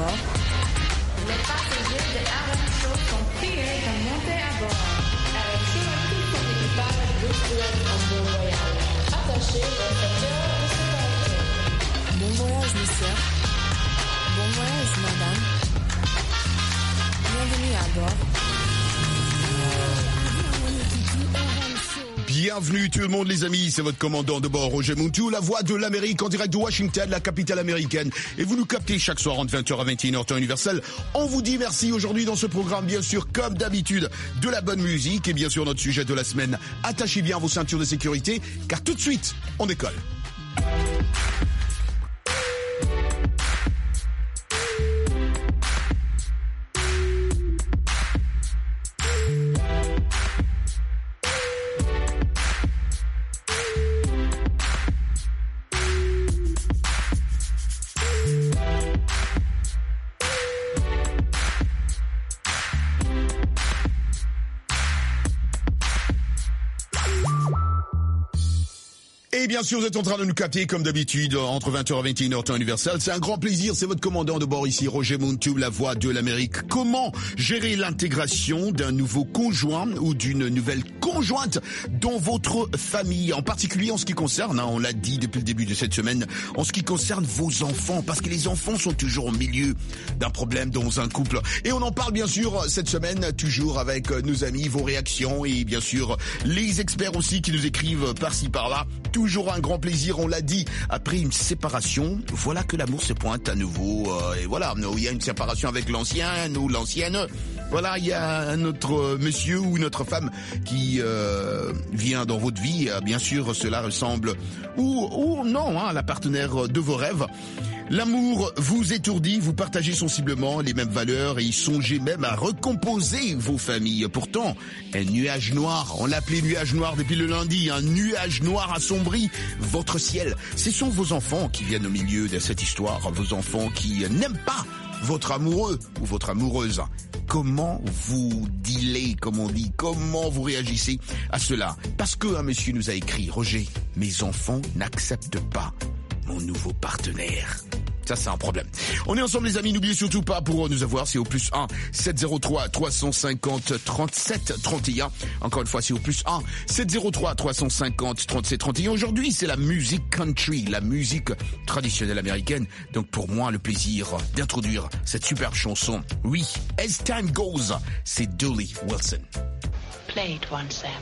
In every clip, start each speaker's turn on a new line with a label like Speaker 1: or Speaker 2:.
Speaker 1: bord.
Speaker 2: Les passagers de RM Show sont priés de monter à bord. RM Show a tout son équipage vous souhaite un bon voyage. Attachez vos ceintures de sécurité.
Speaker 1: Bon voyage, monsieur. Bon voyage, madame. Bienvenue à bord.
Speaker 3: Bienvenue tout le monde les amis, c'est votre commandant de bord Roger Muntu, la voix de l'Amérique en direct de Washington, la capitale américaine. Et vous nous captez chaque soir entre 20h à 21h temps universel. On vous dit merci aujourd'hui dans ce programme, bien sûr, comme d'habitude, de la bonne musique et bien sûr notre sujet de la semaine. Attachez bien vos ceintures de sécurité, car tout de suite, on décolle. Et bien sûr, vous êtes en train de nous capter, comme d'habitude, entre 20h et 21h temps universel. C'est un grand plaisir, c'est votre commandant de bord ici, Roger Muntu, la voix de l'Amérique. Comment gérer l'intégration d'un nouveau conjoint ou d'une nouvelle conjointe dans votre famille, en particulier en ce qui concerne, on l'a dit depuis le début de cette semaine, en ce qui concerne vos enfants, parce que les enfants sont toujours au milieu d'un problème dans un couple. Et on en parle bien sûr cette semaine, toujours avec nos amis, vos réactions et bien sûr les experts aussi qui nous écrivent par-ci par-là. Toujours un grand plaisir, on l'a dit, après une séparation, voilà que l'amour se pointe à nouveau. Et voilà, il y a une séparation avec l'ancien ou l'ancienne. Voilà, il y a un autre monsieur ou une autre femme qui vient dans votre vie. Bien sûr, cela ressemble ou non à la partenaire de vos rêves. L'amour vous étourdit, vous partagez sensiblement les mêmes valeurs et songez même à recomposer vos familles. Pourtant, un nuage noir, on l'appelait nuage noir depuis le lundi, un nuage noir assombrit votre ciel. Ce sont vos enfants qui viennent au milieu de cette histoire, vos enfants qui n'aiment pas votre amoureux ou votre amoureuse. Comment vous dealez, comme on dit, comment vous réagissez à cela? Parce qu'un monsieur nous a écrit, Roger, mes enfants n'acceptent pas mon nouveau partenaire. Ça, c'est un problème. On est ensemble, les amis. N'oubliez surtout pas, pour nous avoir, c'est au plus 1 703 350 37 31. Encore une fois, c'est au plus 1 703 350 37 31. Aujourd'hui, c'est la musique country, la musique traditionnelle américaine. Donc, pour moi, le plaisir d'introduire cette superbe chanson. Oui, As Time Goes, c'est Dooley Wilson.
Speaker 4: Play it once, Sam.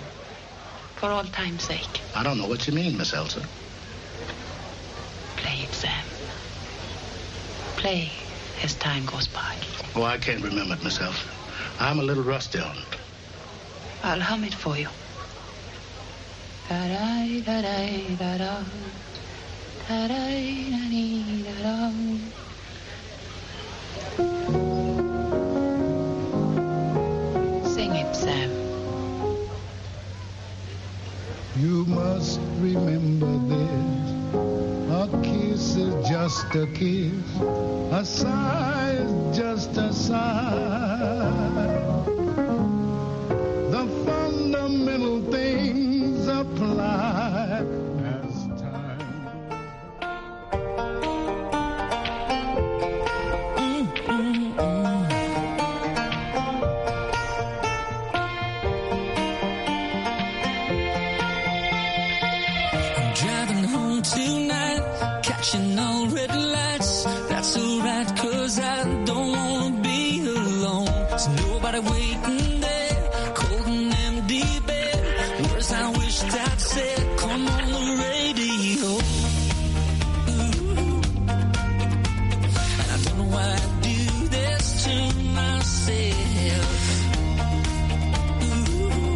Speaker 4: For all time's sake.
Speaker 5: I don't know what you mean, Miss Elsa.
Speaker 4: Play it, Sam. Play as time goes by.
Speaker 5: Oh, I can't remember it myself. I'm a little rusty on it.
Speaker 4: I'll hum it for you. Da-da-da-da-da-da. Da-da-da-da-da-da. Sing it, Sam.
Speaker 6: You must remember this. A kiss is just a kiss. A sigh is just a sigh. The fundamental things apply as time.
Speaker 7: I'm driving home tonight, catching all red lights. That's alright, 'cause I don't wanna be alone. There's nobody waiting there, cold and empty bed. Words I wished I'd said, come on the radio. Ooh. And I don't know why I do this to myself. Ooh.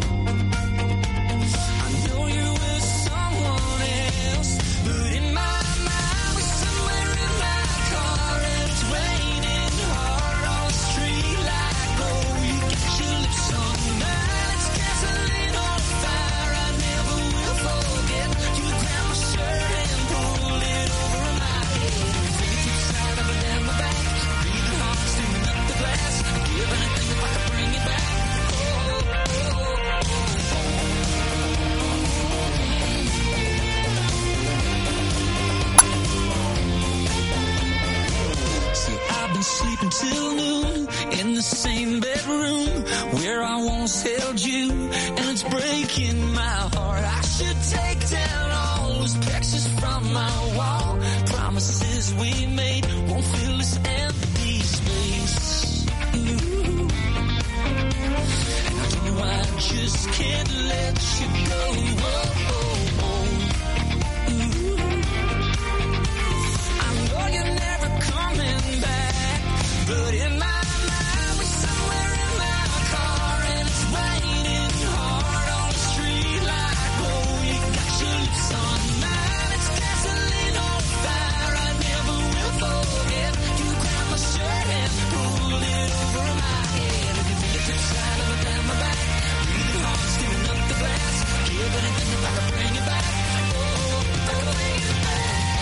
Speaker 7: I know you're with someone else, but in my mind, somewhere in my car, it's raining hard on the street like, oh, you got your lips on same bedroom where I once held you, and it's breaking my heart. I should take down all those pictures from my wall. Promises we made won't fill this empty space. Ooh. And I don't know why I just can't let you go. Ooh. I know you're never coming back, but in my mind we're somewhere in my car, and it's raining hard on the street like oh, you got your lips on mine. It's gasoline on fire, I never will forget. You grabbed my shirt and pulled it over my head. If you think it's side of it down my back, breathing hard, steaming up the glass, give anything if I could bring you back. Oh, if I could bring you back.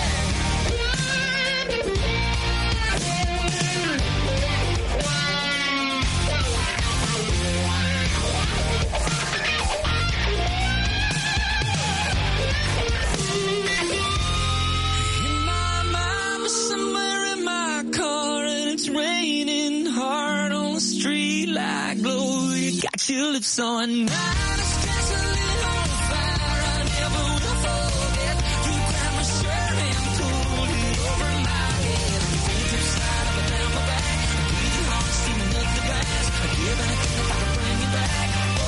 Speaker 7: Raining hard on the street like glow. You got your lips on mine. It's gasoline on fire, I never will forget. You grabbed my shirt and pulled it over my head. You fingertips slide up and down my back, breathing hard, steaming up the glass. I'd give anything if I could bring you back.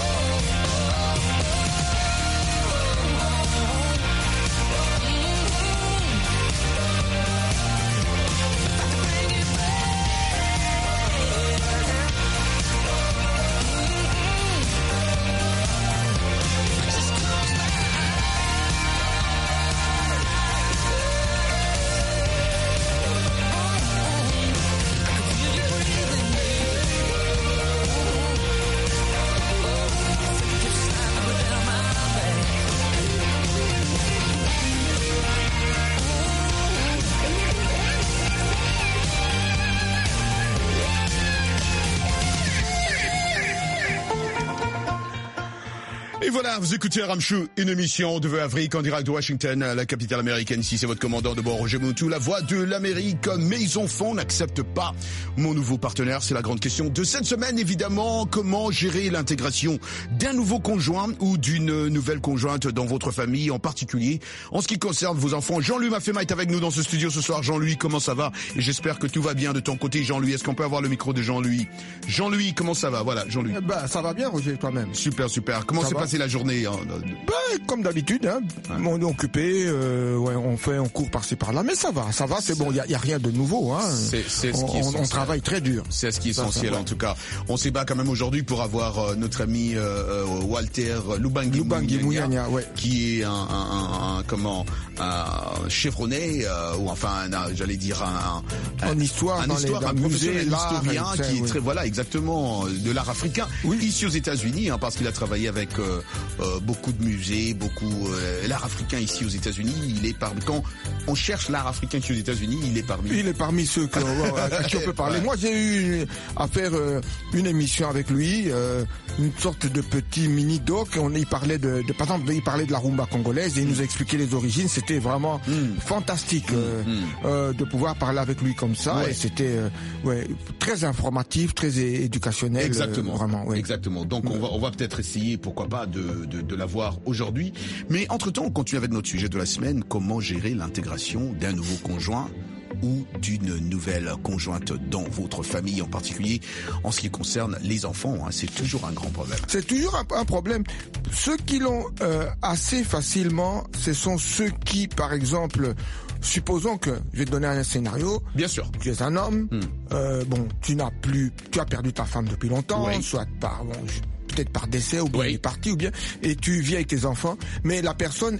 Speaker 3: Et voilà, vous écoutez Ramchou, une émission de Vœux Afrique en direct de Washington, la capitale américaine. Ici, c'est votre commandant de bord, Roger Moutou, la voix de l'Amérique. Mes enfants n'acceptent pas mon nouveau partenaire. C'est la grande question de cette semaine, évidemment. Comment gérer l'intégration d'un nouveau conjoint ou d'une nouvelle conjointe dans votre famille, en particulier en ce qui concerne vos enfants. Jean-Louis Mafema est avec nous dans ce studio ce soir. Jean-Louis, comment ça va? Et j'espère que tout va bien de ton côté, Jean-Louis. Est-ce qu'on peut avoir le micro de Jean-Louis? Jean-Louis, comment ça va? Voilà, Jean-Louis.
Speaker 8: Ça va bien, Roger, toi-même.
Speaker 3: Super, super. Comment s'est passée la journée?
Speaker 8: Comme d'habitude, hein. Ouais. On est occupé, on court par-ci par-là, mais ça va, c'est bon, il y a rien de nouveau, hein.
Speaker 3: C'est ce qui est essentiel.
Speaker 8: On travaille très dur.
Speaker 3: C'est ce qui est essentiel, en tout cas. On s'est bat quand même aujourd'hui pour avoir notre ami Walter Lubangui Munyanya,
Speaker 8: ouais.
Speaker 3: Qui est un chevronné ou enfin j'allais dire
Speaker 8: un historien
Speaker 3: qui est très voilà exactement de l'art africain ici aux États-Unis, hein, parce qu'il a travaillé avec beaucoup de musées, l'art africain ici aux États-Unis. Il est parmi, quand on cherche l'art africain ici aux États-Unis, il est parmi ceux
Speaker 8: à qui on peut parler. Moi, j'ai eu à faire une émission avec lui, une sorte de petit mini doc. Il parlait par exemple, il parlait de la rumba congolaise et il nous a expliqué les origines. C'était vraiment fantastique de pouvoir parler avec lui comme ça. Ouais. Et c'était très informatif, très éducationnel.
Speaker 3: Exactement.
Speaker 8: Vraiment. Ouais.
Speaker 3: Exactement. Donc on va peut-être essayer, pourquoi pas, de la voir aujourd'hui. Mais entre-temps, on continue avec notre sujet de la semaine. Comment gérer l'intégration d'un nouveau conjoint ou d'une nouvelle conjointe dans votre famille, en particulier en ce qui concerne les enfants, hein. C'est toujours un grand problème.
Speaker 8: C'est toujours un problème. Ceux qui l'ont assez facilement, ce sont ceux qui, par exemple, supposons que, je vais te donner un scénario.
Speaker 3: Bien sûr.
Speaker 8: Tu es un homme, tu as perdu ta femme depuis longtemps, soit peut-être par décès, ou bien il est parti, ou bien, et tu vis avec tes enfants, mais la personne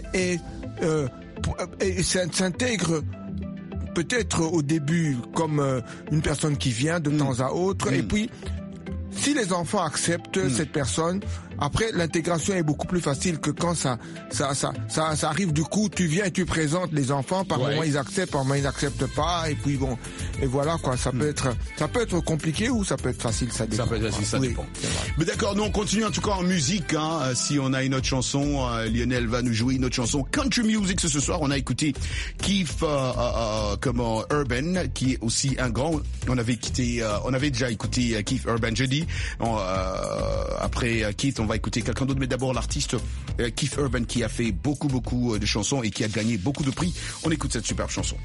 Speaker 8: s'intègre peut-être au début comme une personne qui vient de temps à autre, et puis si les enfants acceptent cette personne, Après, l'intégration est beaucoup plus facile que quand ça arrive du coup, tu viens et tu présentes les enfants, par moment ils acceptent, par moment ils n'acceptent pas, et puis bon, et voilà quoi, ça peut être compliqué ou ça peut être facile, ça dépend.
Speaker 3: Ça peut être facile, ça dépend. Mais d'accord, nous on continue en tout cas en musique, hein. Si on a une autre chanson, Lionel va nous jouer une autre chanson country music ce soir. On a écouté Keith Urban, qui est aussi un grand. On avait déjà écouté Keith Urban jeudi. Après Keith, on va écouter quelqu'un d'autre, mais d'abord l'artiste Keith Urban qui a fait beaucoup de chansons et qui a gagné beaucoup de prix. On écoute cette superbe chanson.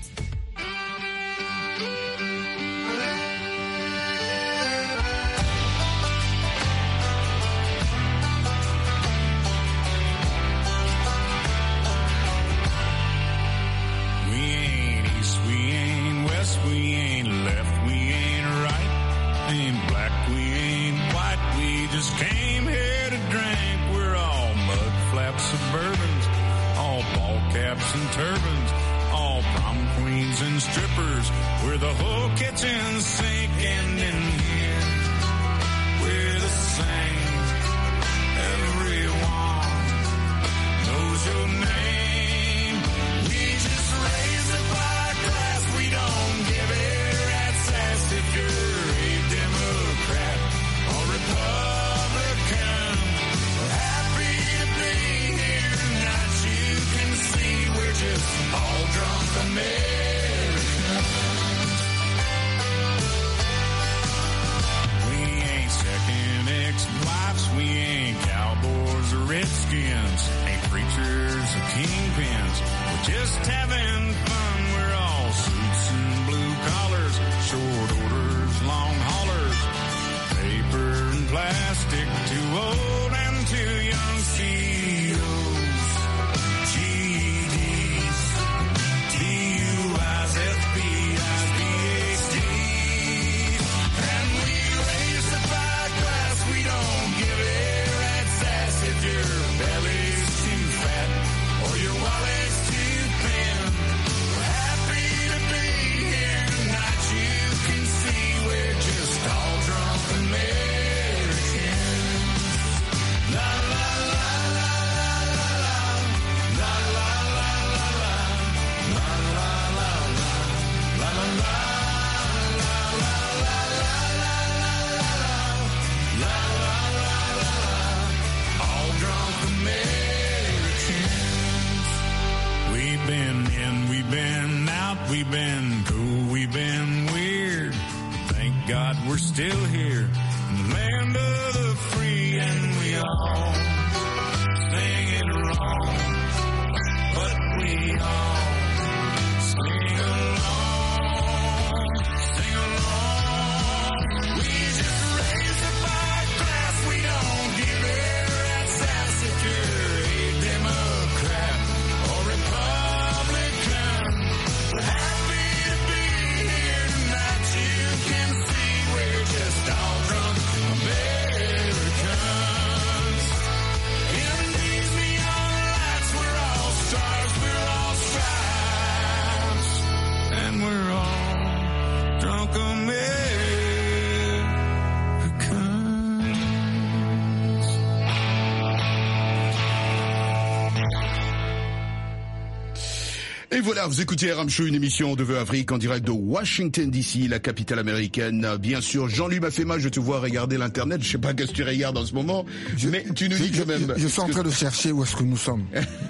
Speaker 3: Et voilà, vous écoutez RM Show, une émission de Vœux Afrique en direct de Washington DC, la capitale américaine. Bien sûr, Jean-Louis Mafema, je te vois regarder l'internet. Je sais pas qu'est-ce que tu regardes en ce moment, mais tu nous dis quand même.
Speaker 8: Je suis en train de chercher où est-ce que nous sommes.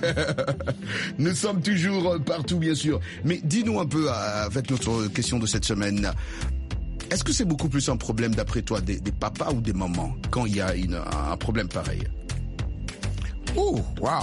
Speaker 3: Nous sommes toujours partout, bien sûr. Mais dis-nous un peu, avec notre question de cette semaine. Est-ce que c'est beaucoup plus un problème, d'après toi, des papas ou des mamans quand il y a un problème pareil?
Speaker 8: Oh, waouh.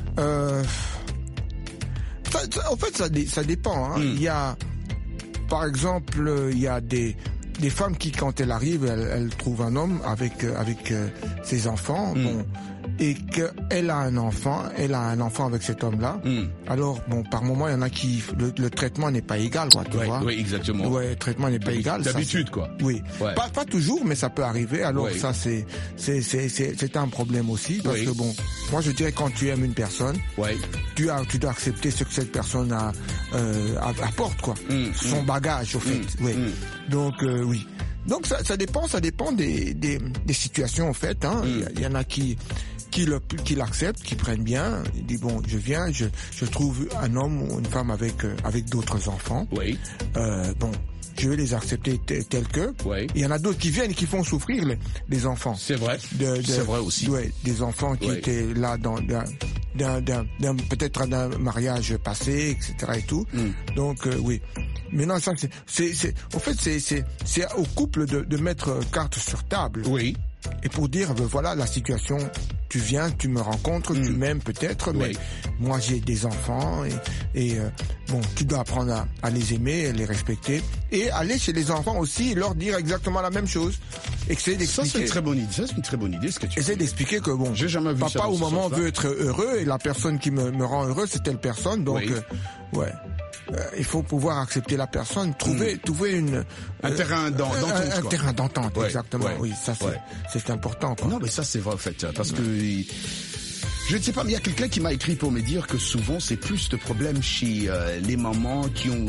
Speaker 8: En fait, ça dépend. Hein. Il y a, par exemple, il y a des femmes qui, quand elles arrivent, elles trouvent un homme avec ses enfants. Bon, et qu'elle a un enfant avec cet homme-là. Alors, bon, par moment, il y en a qui, le traitement n'est pas égal, quoi, tu vois.
Speaker 3: Oui, exactement.
Speaker 8: Ouais, le traitement n'est pas égal.
Speaker 3: D'habitude, quoi.
Speaker 8: Oui. Ouais. Pas toujours, mais ça peut arriver. Alors, ça, c'est un problème aussi, parce que bon, moi, je dirais, quand tu aimes une personne, tu dois accepter ce que cette personne apporte, quoi. Son bagage, au fait. Donc, oui. Donc ça dépend des situations en fait. Hein. Il y en a qui l'acceptent, qui prennent bien. Il dit bon, je viens, je trouve un homme ou une femme avec d'autres enfants.
Speaker 3: Oui.
Speaker 8: Bon, je vais les accepter tels que.
Speaker 3: Oui.
Speaker 8: Il y en a d'autres qui viennent et qui font souffrir les enfants.
Speaker 3: C'est vrai. C'est vrai aussi.
Speaker 8: Ouais, des enfants qui étaient là dans peut-être d'un mariage passé, etc. et tout. Donc oui. Mais non, ça c'est au couple de mettre carte sur table.
Speaker 3: Oui.
Speaker 8: Et pour dire, ben voilà la situation, tu viens, tu me rencontres, tu m'aimes peut-être, mais moi j'ai des enfants et bon, tu dois apprendre à les aimer, à les respecter et aller chez les enfants aussi et leur dire exactement la même chose. Essayer d'expliquer.
Speaker 3: Ça c'est une très bonne idée. Ça c'est une très bonne idée ce que tu.
Speaker 8: Essayer d'expliquer que bon,
Speaker 3: j'ai jamais vu
Speaker 8: papa
Speaker 3: ça
Speaker 8: ou maman veut être heureux et la personne qui me rend heureux c'est telle personne, donc ouais. Il faut pouvoir accepter la personne, trouver
Speaker 3: un terrain d'entente.
Speaker 8: Un terrain d'entente, exactement.
Speaker 3: Ouais.
Speaker 8: Oui, ça c'est important. Quoi.
Speaker 3: Non, mais ça c'est vrai en fait, parce que je ne sais pas, mais il y a quelqu'un qui m'a écrit pour me dire que souvent c'est plus de problèmes chez les mamans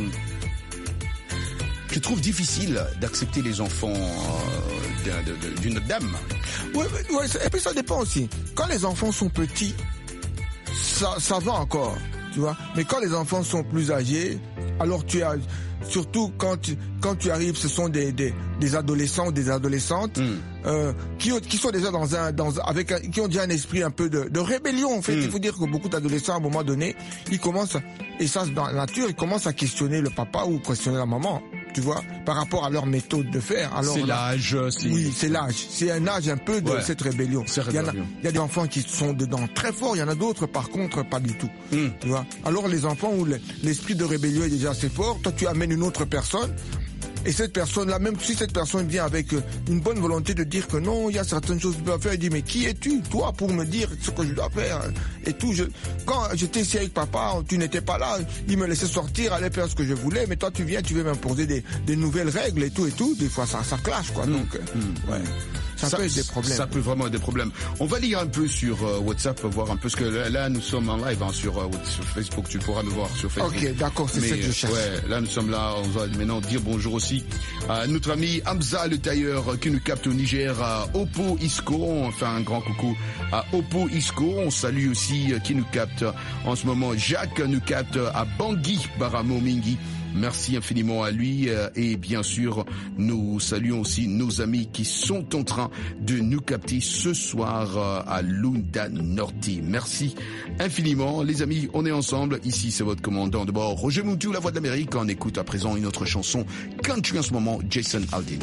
Speaker 3: qui trouvent difficile d'accepter les enfants d'une dame.
Speaker 8: Ouais, et puis ça dépend aussi. Quand les enfants sont petits, ça va encore. Tu vois, mais quand les enfants sont plus âgés, alors surtout quand tu arrives, ce sont des adolescents ou des adolescentes qui sont déjà qui ont déjà un esprit un peu de rébellion. En fait, il faut dire que beaucoup d'adolescents à un moment donné, ils commencent, et ça dans la nature, ils commencent à questionner le papa ou questionner la maman. Tu vois, par rapport à leur méthode de faire. Alors
Speaker 3: c'est l'âge.
Speaker 8: Oui, c'est l'âge. C'est un âge un peu de cette rébellion. Il y a des enfants qui sont dedans très forts. Il y en a d'autres, par contre, pas du tout. Tu vois. Alors les enfants où l'esprit de rébellion est déjà assez fort, toi tu amènes une autre personne. Et cette personne-là, même si cette personne vient avec une bonne volonté de dire que non, il y a certaines choses que tu dois faire, il dit mais qui es-tu, toi, pour me dire ce que je dois faire et tout. Quand j'étais ici avec papa, tu n'étais pas là, il me laissait sortir, aller faire ce que je voulais, mais toi tu viens, tu veux m'imposer des nouvelles règles et tout. Des fois ça clash quoi. Donc ça peut être des problèmes.
Speaker 3: Ça peut vraiment être des problèmes. On va lire un peu sur WhatsApp, voir un peu ce que là nous sommes en live sur Facebook. Tu pourras nous voir sur Facebook.
Speaker 8: Ok, d'accord, c'est ça que je cherche.
Speaker 3: Ouais, là nous sommes là. On va maintenant dire bonjour aussi à notre ami Hamza le tailleur qui nous capte au Niger à Oppo Isco. On fait un grand coucou à Oppo Isco. On salue aussi qui nous capte en ce moment. Jacques nous capte à Bangui Baramo Mingi. Merci infiniment à lui et bien sûr nous saluons aussi nos amis qui sont en train de nous capter ce soir à Lunda Norti. Merci infiniment les amis, on est ensemble. Ici c'est votre commandant de bord Roger Moutou, la voix de l'Amérique. On écoute à présent une autre chanson country en ce moment, Jason Aldean.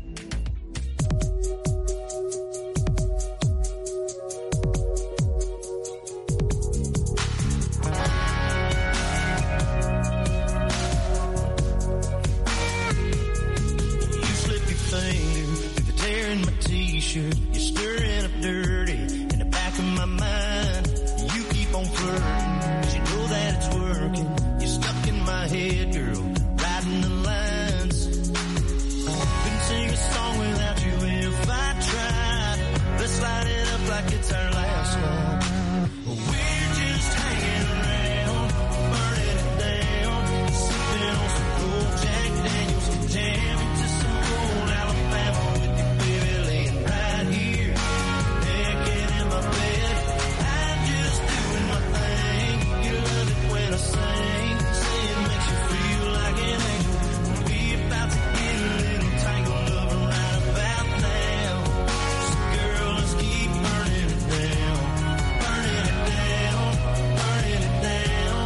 Speaker 9: You're stirring up dirty in the back of my mind. You keep on flirting, 'cause you know that it's working. You're stuck in my head, girl, riding the lines. Couldn't sing a song without you if I tried. Let's light it up like it's our last night. We're just hanging around, burning it down, sipping on some cold Jack Daniels, jamming to some old Alabama with you, baby, laying right here, naked in my bed. I'm just doing my thing. You love it when I sing, say it makes you feel like an angel. We about to get a little tangled up right about now. So girl, let's keep burning it down, burning it down, burning it down.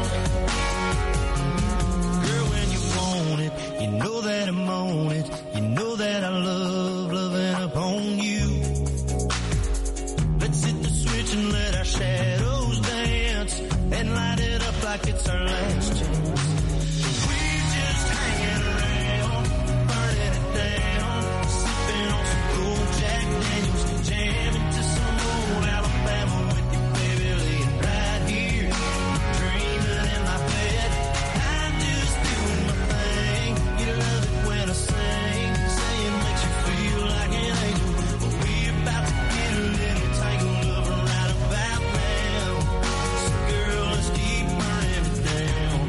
Speaker 9: Girl, when you want it, you know that I'm on it. You know that I love loving upon you. Let's hit the switch and let our shadows dance and light it up like it's our last chance. We're just hanging around, burning it down, sipping on some cold Jack Daniels, jamming to some old Alabama with you, baby, laying right here, dreaming in my bed. I'm just doing my thing. You love it when I sing, say it makes you feel like an angel. But we're about to get a little tangled up right about now. So girl, let's keep burning it down,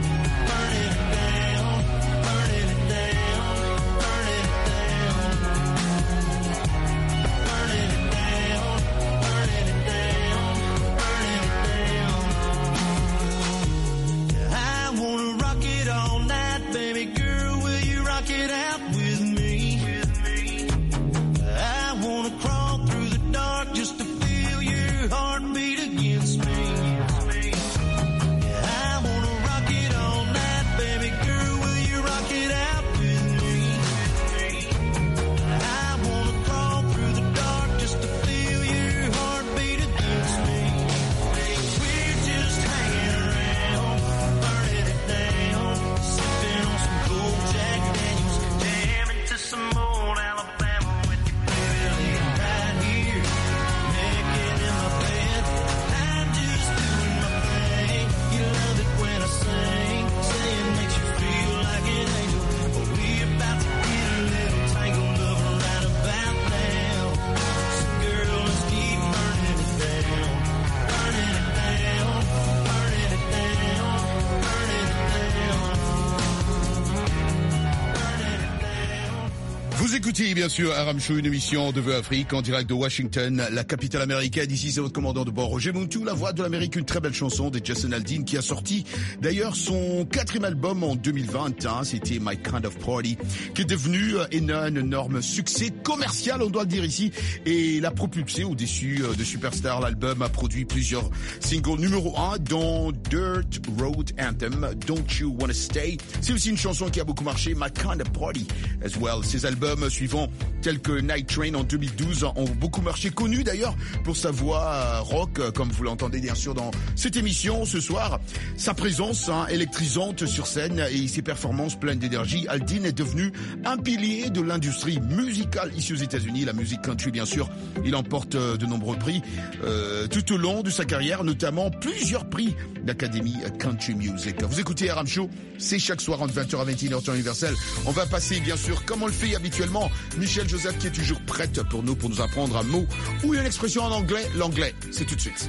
Speaker 3: écoutez bien sûr Aram Show, une émission de Vœux Afrique en direct de Washington, la capitale américaine. Ici c'est votre commandant de bord Roger Muntu, la voix de l'Amérique, une très belle chanson de Jason Aldean qui a sorti d'ailleurs son 4e album en 2020, c'était My Kind of Party, qui est devenu un énorme succès commercial, on doit le dire ici, et l'a propulsé au-dessus de Superstar. L'album a produit plusieurs singles numéro 1 dont Dirt Road Anthem, Don't You Wanna Stay. C'est aussi une chanson qui a beaucoup marché, My Kind of Party as well. Ses albums suivants tels que Night Train en 2012 ont beaucoup marché, connu d'ailleurs pour sa voix rock, comme vous l'entendez bien sûr dans cette émission ce soir. Sa présence électrisante sur scène et ses performances pleines d'énergie, Aldean est devenu un pilier de l'industrie musicale ici aux États-Unis, la musique country bien sûr. Il emporte de nombreux prix tout au long de sa carrière, notamment plusieurs prix d'Académie Country Music. Vous écoutez Aram Show, c'est chaque soir entre 20h à 21h temps universel. On va passer bien sûr, comme on le fait habituellement, Michel Joseph qui est toujours prête pour nous apprendre un mot ou une expression en anglais. L'anglais, c'est tout de suite.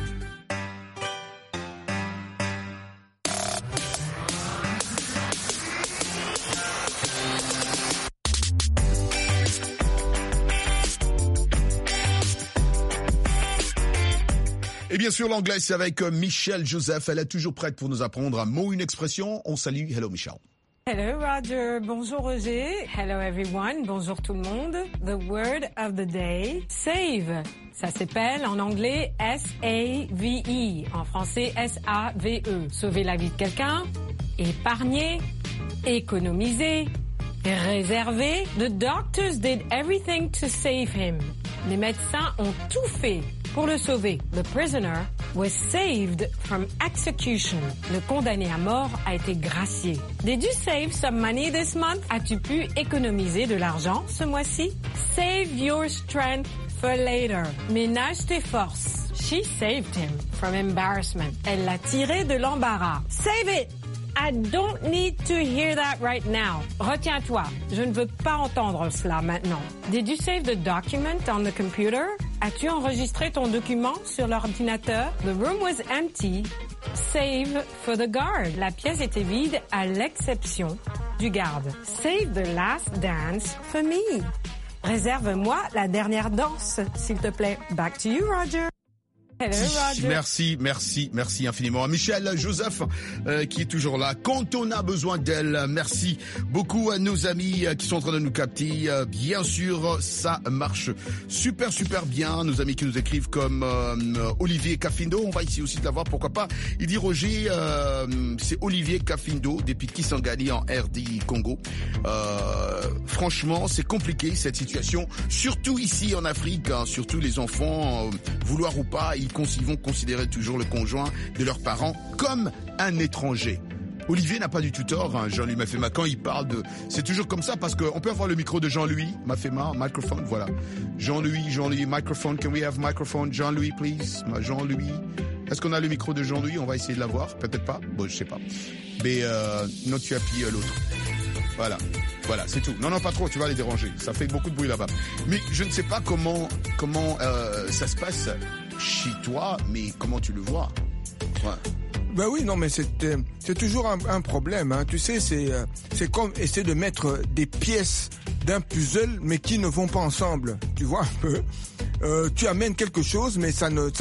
Speaker 3: Et bien sûr, l'anglais, c'est avec Michel Joseph. Elle est toujours prête pour nous apprendre un mot, une expression. On salue. Hello, Michel.
Speaker 10: Hello, Roger. Bonjour, Roger. Hello, everyone. Bonjour, tout le monde. The word of the day, save. Ça s'appelle en anglais S-A-V-E. En français, S-A-V-E. Sauver la vie de quelqu'un, épargner, économiser, réserver. The doctors did everything to save him. Les médecins ont tout fait pour le sauver. The prisoner was saved from execution. Le condamné à mort a été gracié. Did you save some money this month? As-tu pu économiser de l'argent ce mois-ci? Save your strength for later. Ménage tes forces. She saved him from embarrassment. Elle l'a tiré de l'embarras. Save it! I don't need to hear that right now. Retiens-toi, je ne veux pas entendre cela maintenant. Did you save the document on the computer? As-tu enregistré ton document sur l'ordinateur? The room was empty, save for the guard. La pièce était vide à l'exception du garde. Save the last dance for me. Réserve-moi la dernière danse, s'il te plaît. Back to you, Roger. Hello, Roger.
Speaker 3: Merci infiniment. Michel Joseph qui est toujours là quand on a besoin d'elle. Merci beaucoup à nos amis qui sont en train de nous capter. Bien sûr, ça marche super bien. Nos amis qui nous écrivent comme Olivier Cafindo. On va ici aussi de l'avoir, pourquoi pas. Il dit Roger, c'est Olivier Cafindo depuis Kisangani en RD Congo. Franchement, c'est compliqué cette situation, surtout ici en Afrique, surtout les enfants, vouloir ou pas, ils vont considérer toujours le conjoint de leurs parents comme un étranger. Olivier n'a pas du tout tort, Jean-Louis Mafema, quand il parle de... C'est toujours comme ça, parce qu'on peut avoir le micro de Jean-Louis Mafema, microphone, voilà. Jean-Louis, microphone, can we have microphone? Jean-Louis, please. Jean-Louis. Est-ce qu'on a le micro de Jean-Louis? On va essayer de l'avoir, peut-être pas. Bon, je sais pas. Mais non, tu appuies l'autre. Voilà, c'est tout. Non, pas trop, tu vas les déranger. Ça fait beaucoup de bruit là-bas. Mais je ne sais pas comment ça se passe chez toi, mais comment tu le vois? Ouais.
Speaker 8: Ben oui, non, mais c'est toujours un problème. Hein. Tu sais, c'est comme essayer de mettre des pièces d'un puzzle, mais qui ne vont pas ensemble. Tu vois un peu. Tu amènes quelque chose, mais ça ne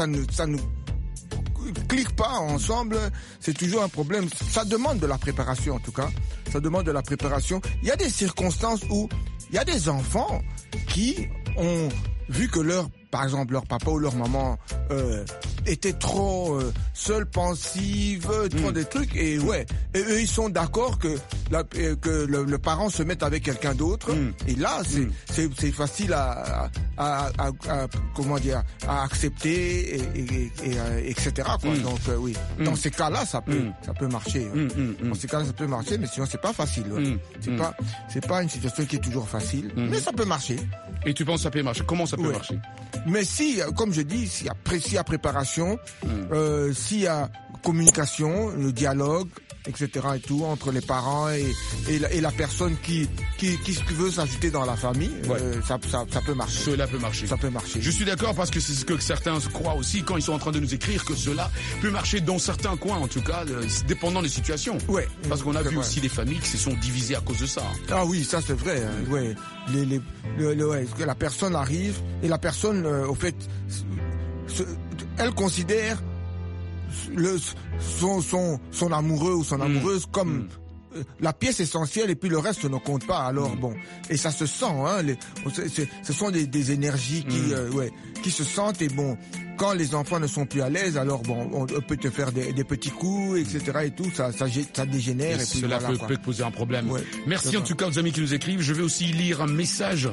Speaker 8: clique pas ensemble. C'est toujours un problème. Ça demande de la préparation, en tout cas. Ça demande de la préparation. Il y a des circonstances où il y a des enfants qui ont vu que par exemple, leur papa ou leur maman étaient trop seuls, pensifs, trop des trucs, et ouais. Et eux, ils sont d'accord que le parent se mette avec quelqu'un d'autre. Et là, c'est facile à comment dire, à accepter, et etc. Quoi. Donc oui. Dans ces cas-là, ça peut marcher. Dans ces cas-là, ça peut marcher, mais sinon c'est pas facile. Ouais. C'est pas une situation qui est toujours facile, mais ça peut marcher.
Speaker 3: Et tu penses que ça peut marcher? Comment ça peut marcher?
Speaker 8: Mais si, comme je dis, s'il y a préparation, s'il y a communication, le dialogue, etc. et tout, entre les parents et la personne qui veut s'ajouter dans la famille, ça peut marcher.
Speaker 3: Cela peut marcher.
Speaker 8: Ça peut marcher.
Speaker 3: Je suis d'accord parce que c'est ce que certains croient aussi quand ils sont en train de nous écrire, que cela peut marcher dans certains coins, en tout cas, dépendant des situations.
Speaker 8: Ouais.
Speaker 3: Parce qu'on a vu aussi des familles qui se sont divisées à cause de ça.
Speaker 8: Ah oui, ça c'est vrai. Ouais. Que la personne arrive et la personne, au fait, elle considère son amoureux ou son amoureuse comme la pièce essentielle et puis le reste ne compte pas. Alors bon, et ça se sent, hein, ce sont des énergies qui se sentent, et bon, quand les enfants ne sont plus à l'aise, alors bon, on peut te faire des petits coups, etc. et tout, ça dégénère. Et puis
Speaker 3: cela
Speaker 8: voilà,
Speaker 3: peut poser un problème.
Speaker 8: Ouais,
Speaker 3: merci en tout cas aux amis qui nous écrivent. Je vais aussi lire un message,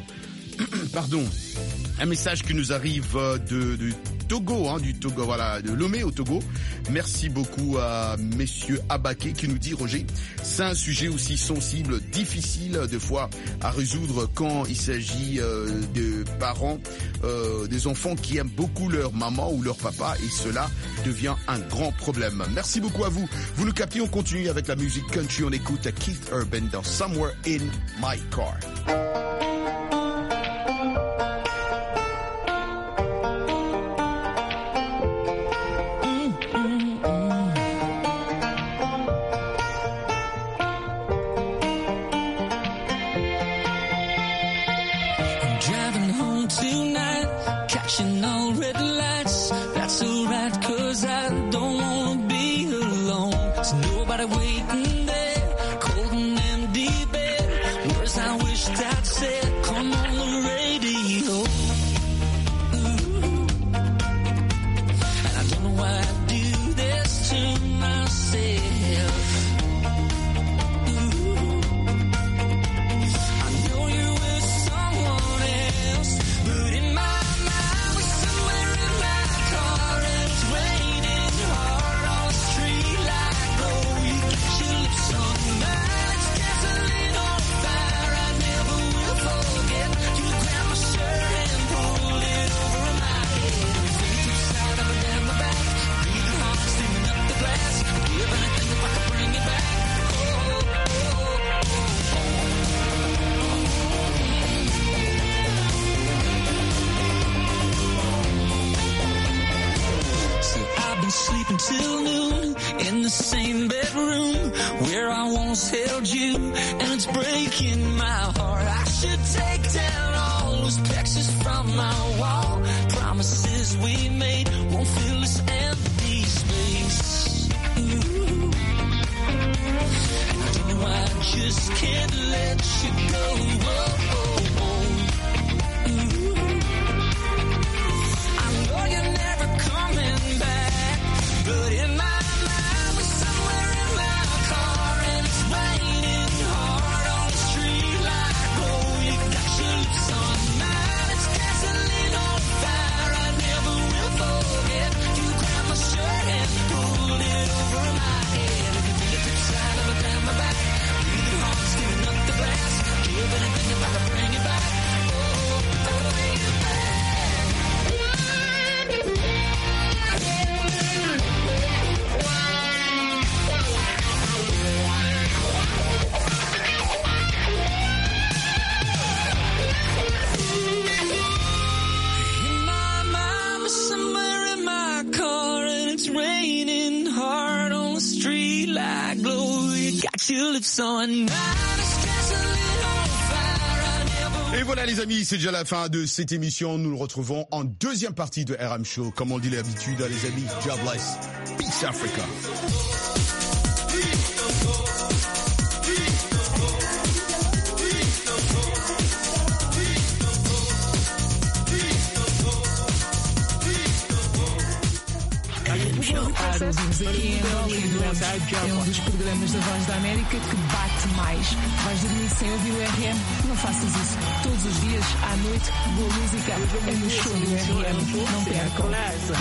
Speaker 3: un message qui nous arrive du Togo, du Togo, voilà, de Lomé au Togo. Merci beaucoup à messieurs Abaké qui nous dit: Roger, c'est un sujet aussi sensible, difficile de fois à résoudre quand il s'agit de parents, des enfants qui aiment beaucoup leur maman ou leur papa, et cela devient un grand problème. Merci beaucoup à vous. Vous nous captez, on continue avec la musique country, on écoute Keith Urban dans Somewhere in My Car.
Speaker 7: Till noon in the same bedroom where I once held you, and it's breaking my heart. I should take down all those pictures from my wall. Promises we made won't fill this empty space. Ooh. And I just can't let you go. Ooh. I know you're never coming back. But in my mind, we're somewhere in my car, and it's raining hard on the street like gold. You got your lips on mine, it's gasoline on fire. I never will forget. You grabbed my shirt and pulled it over my head. If you feel the flip side of a down my back, breathing hard, steaming up the glass. Give anything if I can bring it back. Oh, bring it back.
Speaker 3: Et voilà les amis, c'est déjà la fin de cette émission. Nous le retrouvons en deuxième partie de RM Show. Comme on dit d'habitude, les amis, God bless. Peace Africa.
Speaker 11: Ouvimos aqui em Angola e é um dos programas da Voz da América que bate mais. Vais dormir sem ouvir o RM? Não faças isso. Todos os dias, à noite, boa música é no show do RM. Não percam.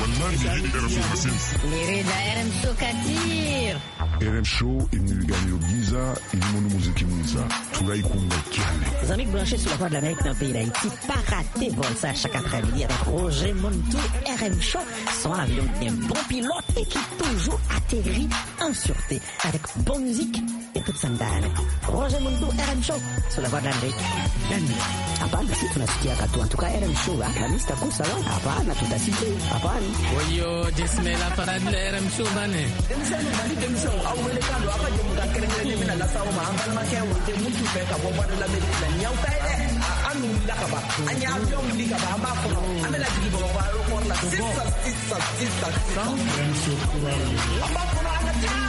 Speaker 12: RM Show Katir.
Speaker 13: RM Show imnigani Giza ilimono muziki mwiza tulaikunga kyane.
Speaker 12: Les amis branchés sur la Voix de l'Amérique dans le pays d'Haïti, pas rater vol ça chaque après-midi avec Roger Montou. RM Show sont avions des bons pilotes. pilote et qui toujours atterrit en sûreté avec bonne musique et toute sandale. Roger Mundo, RM Show, sur la voie de l'Amérique. Hapana, si tunasikia katu. En tout cas, RM Show, la mista kusa wa. Hapana, tutasikia. Hapana.
Speaker 14: Wayo, jismela para de RM Show bane.
Speaker 15: Demso, au wele kando, apa je muda kerengene mina la sawo ma ambal ma kya wote mutu fe ka bo bana la medina nyau taide. Anu la ka ba. Anya avion li ka ba amba ko. Amela digi bo ba ro ko la sista.
Speaker 6: RM Show kuwa.
Speaker 15: Amba ko na anga ta.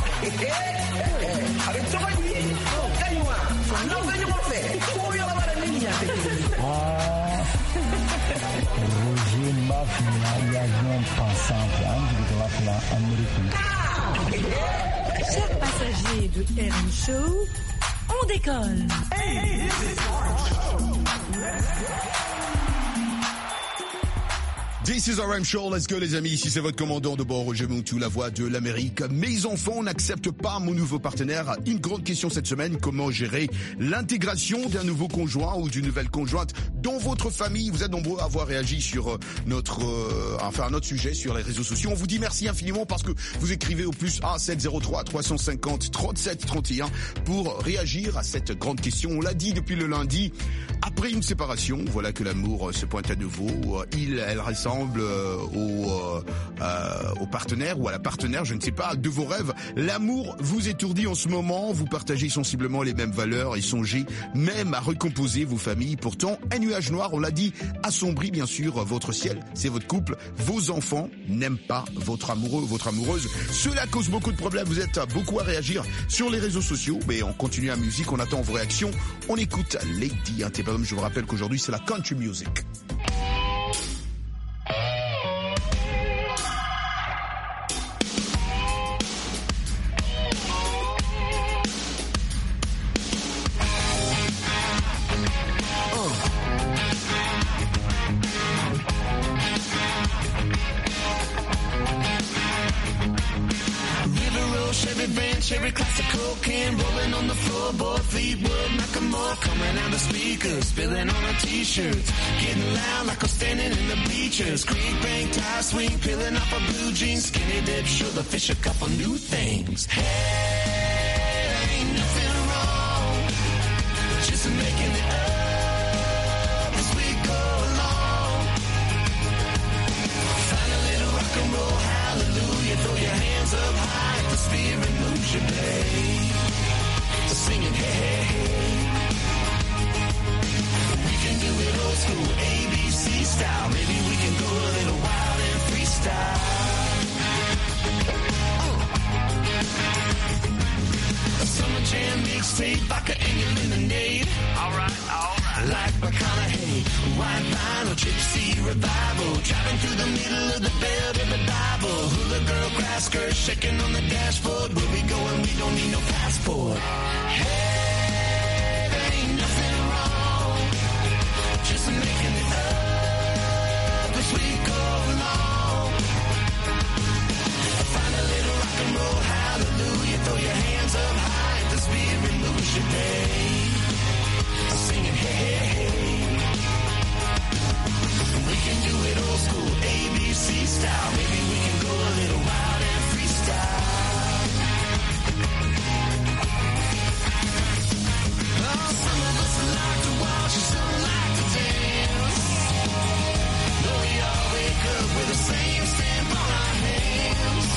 Speaker 15: Avec ce voyez, gagne-moi. Non, gagne-moi fait. Pour y avoir la ligne.
Speaker 6: Roger Mafia, il y a un pensant,
Speaker 11: Chers passagers de RM Show, on décolle.
Speaker 3: This is RM Show, let's go les amis, ici c'est votre commandant de bord Roger Montou, la voix de l'Amérique. Mes enfants n'acceptent pas mon nouveau partenaire. Une grande question cette semaine, comment gérer l'intégration d'un nouveau conjoint ou d'une nouvelle conjointe dans votre famille? Vous êtes nombreux à avoir réagi sur notre sujet sur les réseaux sociaux. On vous dit merci infiniment parce que vous écrivez au plus 703 350 37 31 pour réagir à cette grande question. On l'a dit depuis le lundi, après une séparation, voilà que l'amour se pointe à nouveau. Elle ressemble au partenaire ou à la partenaire, je ne sais pas, de vos rêves. L'amour vous étourdit en ce moment, vous partagez sensiblement les mêmes valeurs et songez même à recomposer vos familles. Pourtant, un nuage noir, on l'a dit, assombrit bien sûr votre ciel, c'est votre couple. Vos enfants n'aiment pas votre amoureux, votre amoureuse. Cela cause beaucoup de problèmes, vous êtes beaucoup à réagir sur les réseaux sociaux. Mais on continue la musique, on attend vos réactions. On écoute Lady Antebellum, je vous rappelle qu'aujourd'hui c'est la country music.
Speaker 9: Cherry classic cocaine rolling on the floorboard, Fleetwood Macklemore coming out the speakers, spilling on our t-shirts, getting loud like I'm standing in the bleachers. Creek bank tie swing, peeling off a blue jeans, skinny dip, sugar fish, a couple new things. Hey, ain't nothing wrong, just making it up as we go along. Find a little rock and roll, hallelujah, throw your hands up high if the spirit moves you, babe. Singing, hey, hey. We can do it old school, ABC style. Maybe we can go a little wild and freestyle. A summer jam mixtape, vodka and your lemonade. Alright. Like McConaughey, white line or gypsy revival. Driving through the middle of the belt of the Bible. Hula girl, grass skirt, shaking on the dashboard. Where we going, we don't need no passport. Hey, there ain't nothing wrong, just making it up as we go along. Find a little rock and roll, hallelujah, throw your hands up high if the spirit moves you, babe. Singing, hey, hey. We can do it old school, ABC style. Maybe we can go a little wild and freestyle. Oh, some of us like to watch and some like to dance. Though we all wake up with the same stamp on our hands.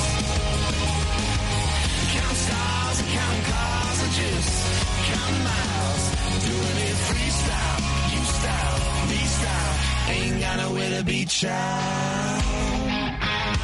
Speaker 9: Count stars and count cars and just count miles. Doing it freestyle, you style, me style. Ain't got nowhere to be, child.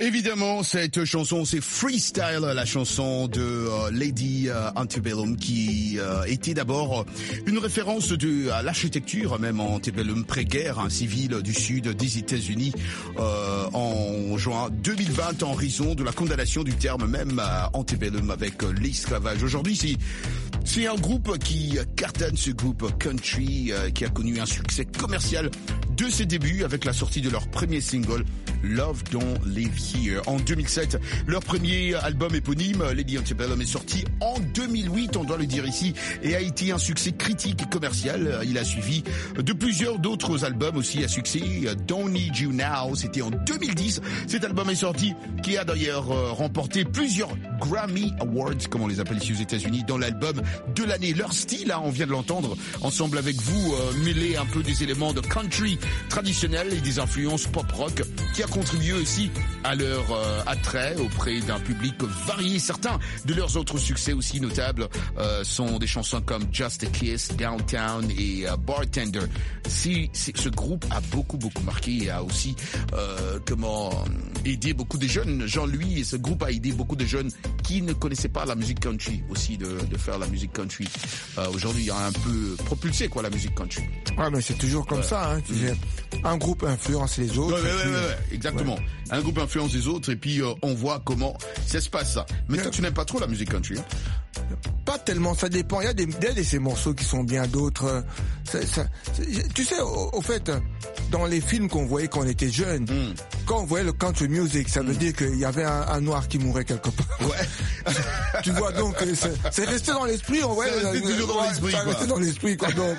Speaker 3: Évidemment, cette chanson, c'est Freestyle, la chanson de Lady Antebellum, qui était d'abord une référence à l'architecture, même antebellum, pré-guerre, un civil du sud des États-Unis, en juin 2020, en raison de la condamnation du terme même antebellum avec l'esclavage. Aujourd'hui, c'est un groupe qui cartonne, ce groupe country, qui a connu un succès commercial de ses débuts avec la sortie de leur premier single, Love Don't Live Here. En 2007, leur premier album éponyme, Lady Antebellum, est sorti en 2008, on doit le dire ici, et a été un succès critique et commercial. Il a suivi de plusieurs d'autres albums aussi à succès. Don't Need You Now, c'était en 2010. Cet album est sorti, qui a d'ailleurs remporté plusieurs Grammy Awards, comme on les appelle ici aux États-Unis, dans l'album de l'année. Leur style, on vient de l'entendre, ensemble avec vous, mêler un peu des éléments de country traditionnel et des influences pop-rock, qui a contribué aussi à leur attrait auprès d'un public varié. Certains de leurs autres succès aussi notables sont des chansons comme Just a Kiss, Downtown et Bartender. Ce groupe a beaucoup marqué et a aussi aidé beaucoup de jeunes. Jean-Louis et ce groupe a aidé beaucoup de jeunes qui ne connaissaient pas la musique country aussi de faire la musique country. Aujourd'hui, il y a un peu propulsé la musique country.
Speaker 8: Ouais, mais c'est toujours comme ça. Hein. Un groupe influence les autres.
Speaker 3: Ouais, exactement. Ouais. Un groupe influence les autres et puis on voit comment ça se passe ça. Mais toi, tu n'aimes pas trop la musique country, hein?
Speaker 8: Pas tellement, ça dépend. Il y a de ces morceaux qui sont bien, d'autres. Tu sais, au fait, dans les films qu'on voyait quand on était jeune, quand on voyait le country music, ça veut dire qu'il y avait un noir qui mourait quelque part.
Speaker 3: Ouais.
Speaker 8: Tu vois, donc c'est resté dans l'esprit.
Speaker 3: C'est resté toujours dans l'esprit.
Speaker 8: C'est resté dans l'esprit, quoi. Donc.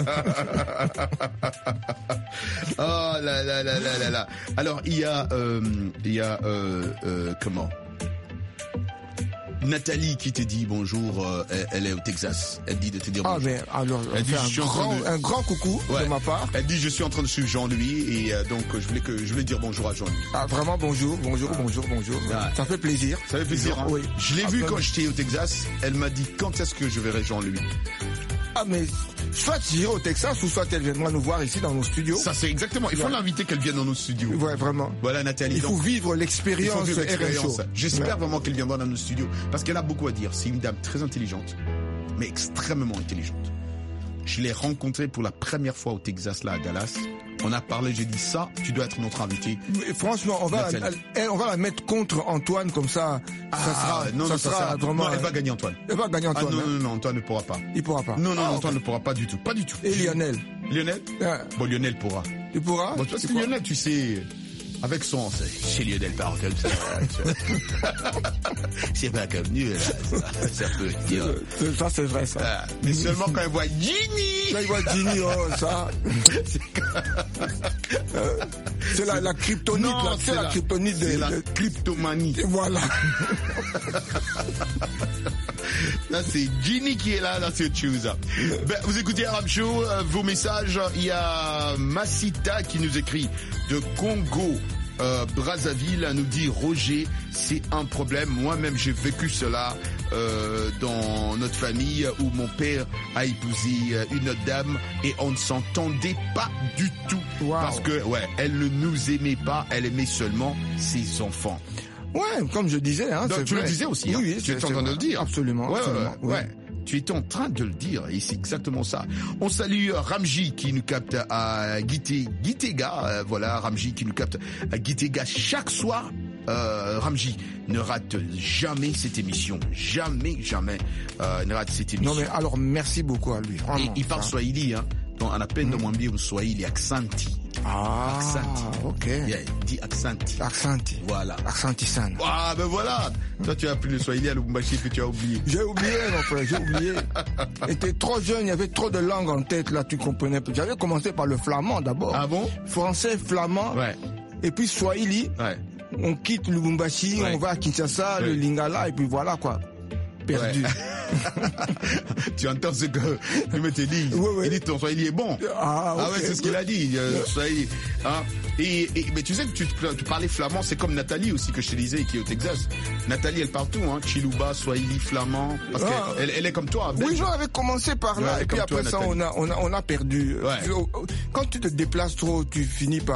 Speaker 3: Oh là. Alors il y a comment? Nathalie qui te dit bonjour, elle est au Texas. Elle dit de te dire bonjour.
Speaker 8: Mais alors, elle dit, un grand coucou de ma part.
Speaker 3: Elle dit je suis en train de suivre Jean-Louis et donc je voulais dire bonjour à Jean-Louis.
Speaker 8: Ah vraiment bonjour. Ah. Ça fait plaisir.
Speaker 3: Ça fait plaisir. Hein.
Speaker 8: Oui.
Speaker 3: Je l'ai vu quand j'étais au Texas. Elle m'a dit quand est-ce que je verrai Jean-Louis.
Speaker 8: Ah mais soit tu iras au Texas ou soit elle viendra nous voir ici dans nos studios.
Speaker 3: Ça c'est exactement. Il faut l'inviter qu'elle vienne dans nos studios.
Speaker 8: Ouais vraiment.
Speaker 3: Voilà Nathalie.
Speaker 8: Il faut vivre l'expérience.
Speaker 3: J'espère vraiment qu'elle viendra dans nos studios parce qu'elle a beaucoup à dire. C'est une dame très intelligente, mais extrêmement intelligente. Je l'ai rencontrée pour la première fois au Texas là à Dallas. On a parlé, j'ai dit ça, tu dois être notre invité.
Speaker 8: Mais franchement, on va la mettre contre Antoine comme ça. Ça sera vraiment.
Speaker 3: Non, elle va gagner Antoine.
Speaker 8: Elle va gagner Antoine.
Speaker 3: Non, Antoine ne pourra pas.
Speaker 8: Il pourra pas.
Speaker 3: Non, Antoine ne pourra pas du tout. Pas du tout.
Speaker 8: Et Lionel.
Speaker 3: Bon, Lionel pourra.
Speaker 8: Tu pourras?
Speaker 3: Bon, parce que Lionel, tu sais, avec son, chez Lionel parle comme ça. C'est pas comme nous, là. Ça peut dire.
Speaker 8: Ça, c'est vrai, ça.
Speaker 3: Mais seulement quand il voit Ginny.
Speaker 8: Quand il voit Ginny, ça. C'est la kryptonite, là. C'est la kryptonite de
Speaker 3: la kleptomanie.
Speaker 8: Voilà.
Speaker 3: Là, c'est Ginny qui est là, c'est autre chose. Ben, vous écoutez Arab Show, vos messages. Il y a Massita qui nous écrit de Congo. Brazzaville nous dit Roger, c'est un problème. Moi-même, j'ai vécu cela dans notre famille où mon père a épousé une autre dame et on ne s'entendait pas du tout.
Speaker 8: Wow.
Speaker 3: Parce que, elle ne nous aimait pas, elle aimait seulement ses enfants.
Speaker 8: Ouais, comme je disais, hein.
Speaker 3: Donc, tu le disais aussi, hein.
Speaker 8: Oui,
Speaker 3: tu es en train de le dire.
Speaker 8: Absolument.
Speaker 3: Ouais. Tu es en train de le dire et c'est exactement ça. On salue Ramji qui nous capte à Gitega. Voilà, Ramji qui nous capte à Gitega chaque soir. Ramji ne rate jamais cette émission. Jamais ne rate cette émission.
Speaker 8: Non mais alors merci beaucoup à lui. Vraiment,
Speaker 3: et il parle Swahili, hein. Donc on appelle de mwambie au Swahili accenti.
Speaker 8: Ah,
Speaker 3: accenti.
Speaker 8: Ok.
Speaker 3: Yeah, dit accenti.
Speaker 8: Accenti.
Speaker 3: Voilà.
Speaker 8: Accenti san.
Speaker 3: Ah, ben voilà. Toi, tu as appris le Swahili à Lubumbashi puis tu as oublié.
Speaker 8: J'ai oublié, mon frère, j'ai oublié. J'étais trop jeune, il y avait trop de langues en tête, là, tu comprenais. J'avais commencé par le flamand d'abord.
Speaker 3: Ah bon?
Speaker 8: Français, flamand.
Speaker 3: Ouais.
Speaker 8: Et puis Swahili.
Speaker 3: Ouais.
Speaker 8: On quitte Lubumbashi, on va à Kinshasa, le Lingala, et puis voilà, quoi. Perdu.
Speaker 3: Ouais. Tu entends ce que tu me t'es dit. Il dit ton Swahili est bon.
Speaker 8: Ah
Speaker 3: ouais, c'est ce qu'il a dit. Swahili. Hein? Mais tu sais que tu parlais flamand, c'est comme Nathalie aussi que je te disais qui est au Texas. Nathalie, elle parle tout, hein. Chiluba, Swahili, flamand. Parce qu'elle est comme toi.
Speaker 8: Oui, j'en avais commencé par là. Et puis après ça, on a perdu.
Speaker 3: Ouais.
Speaker 8: Quand tu te déplaces trop, tu finis par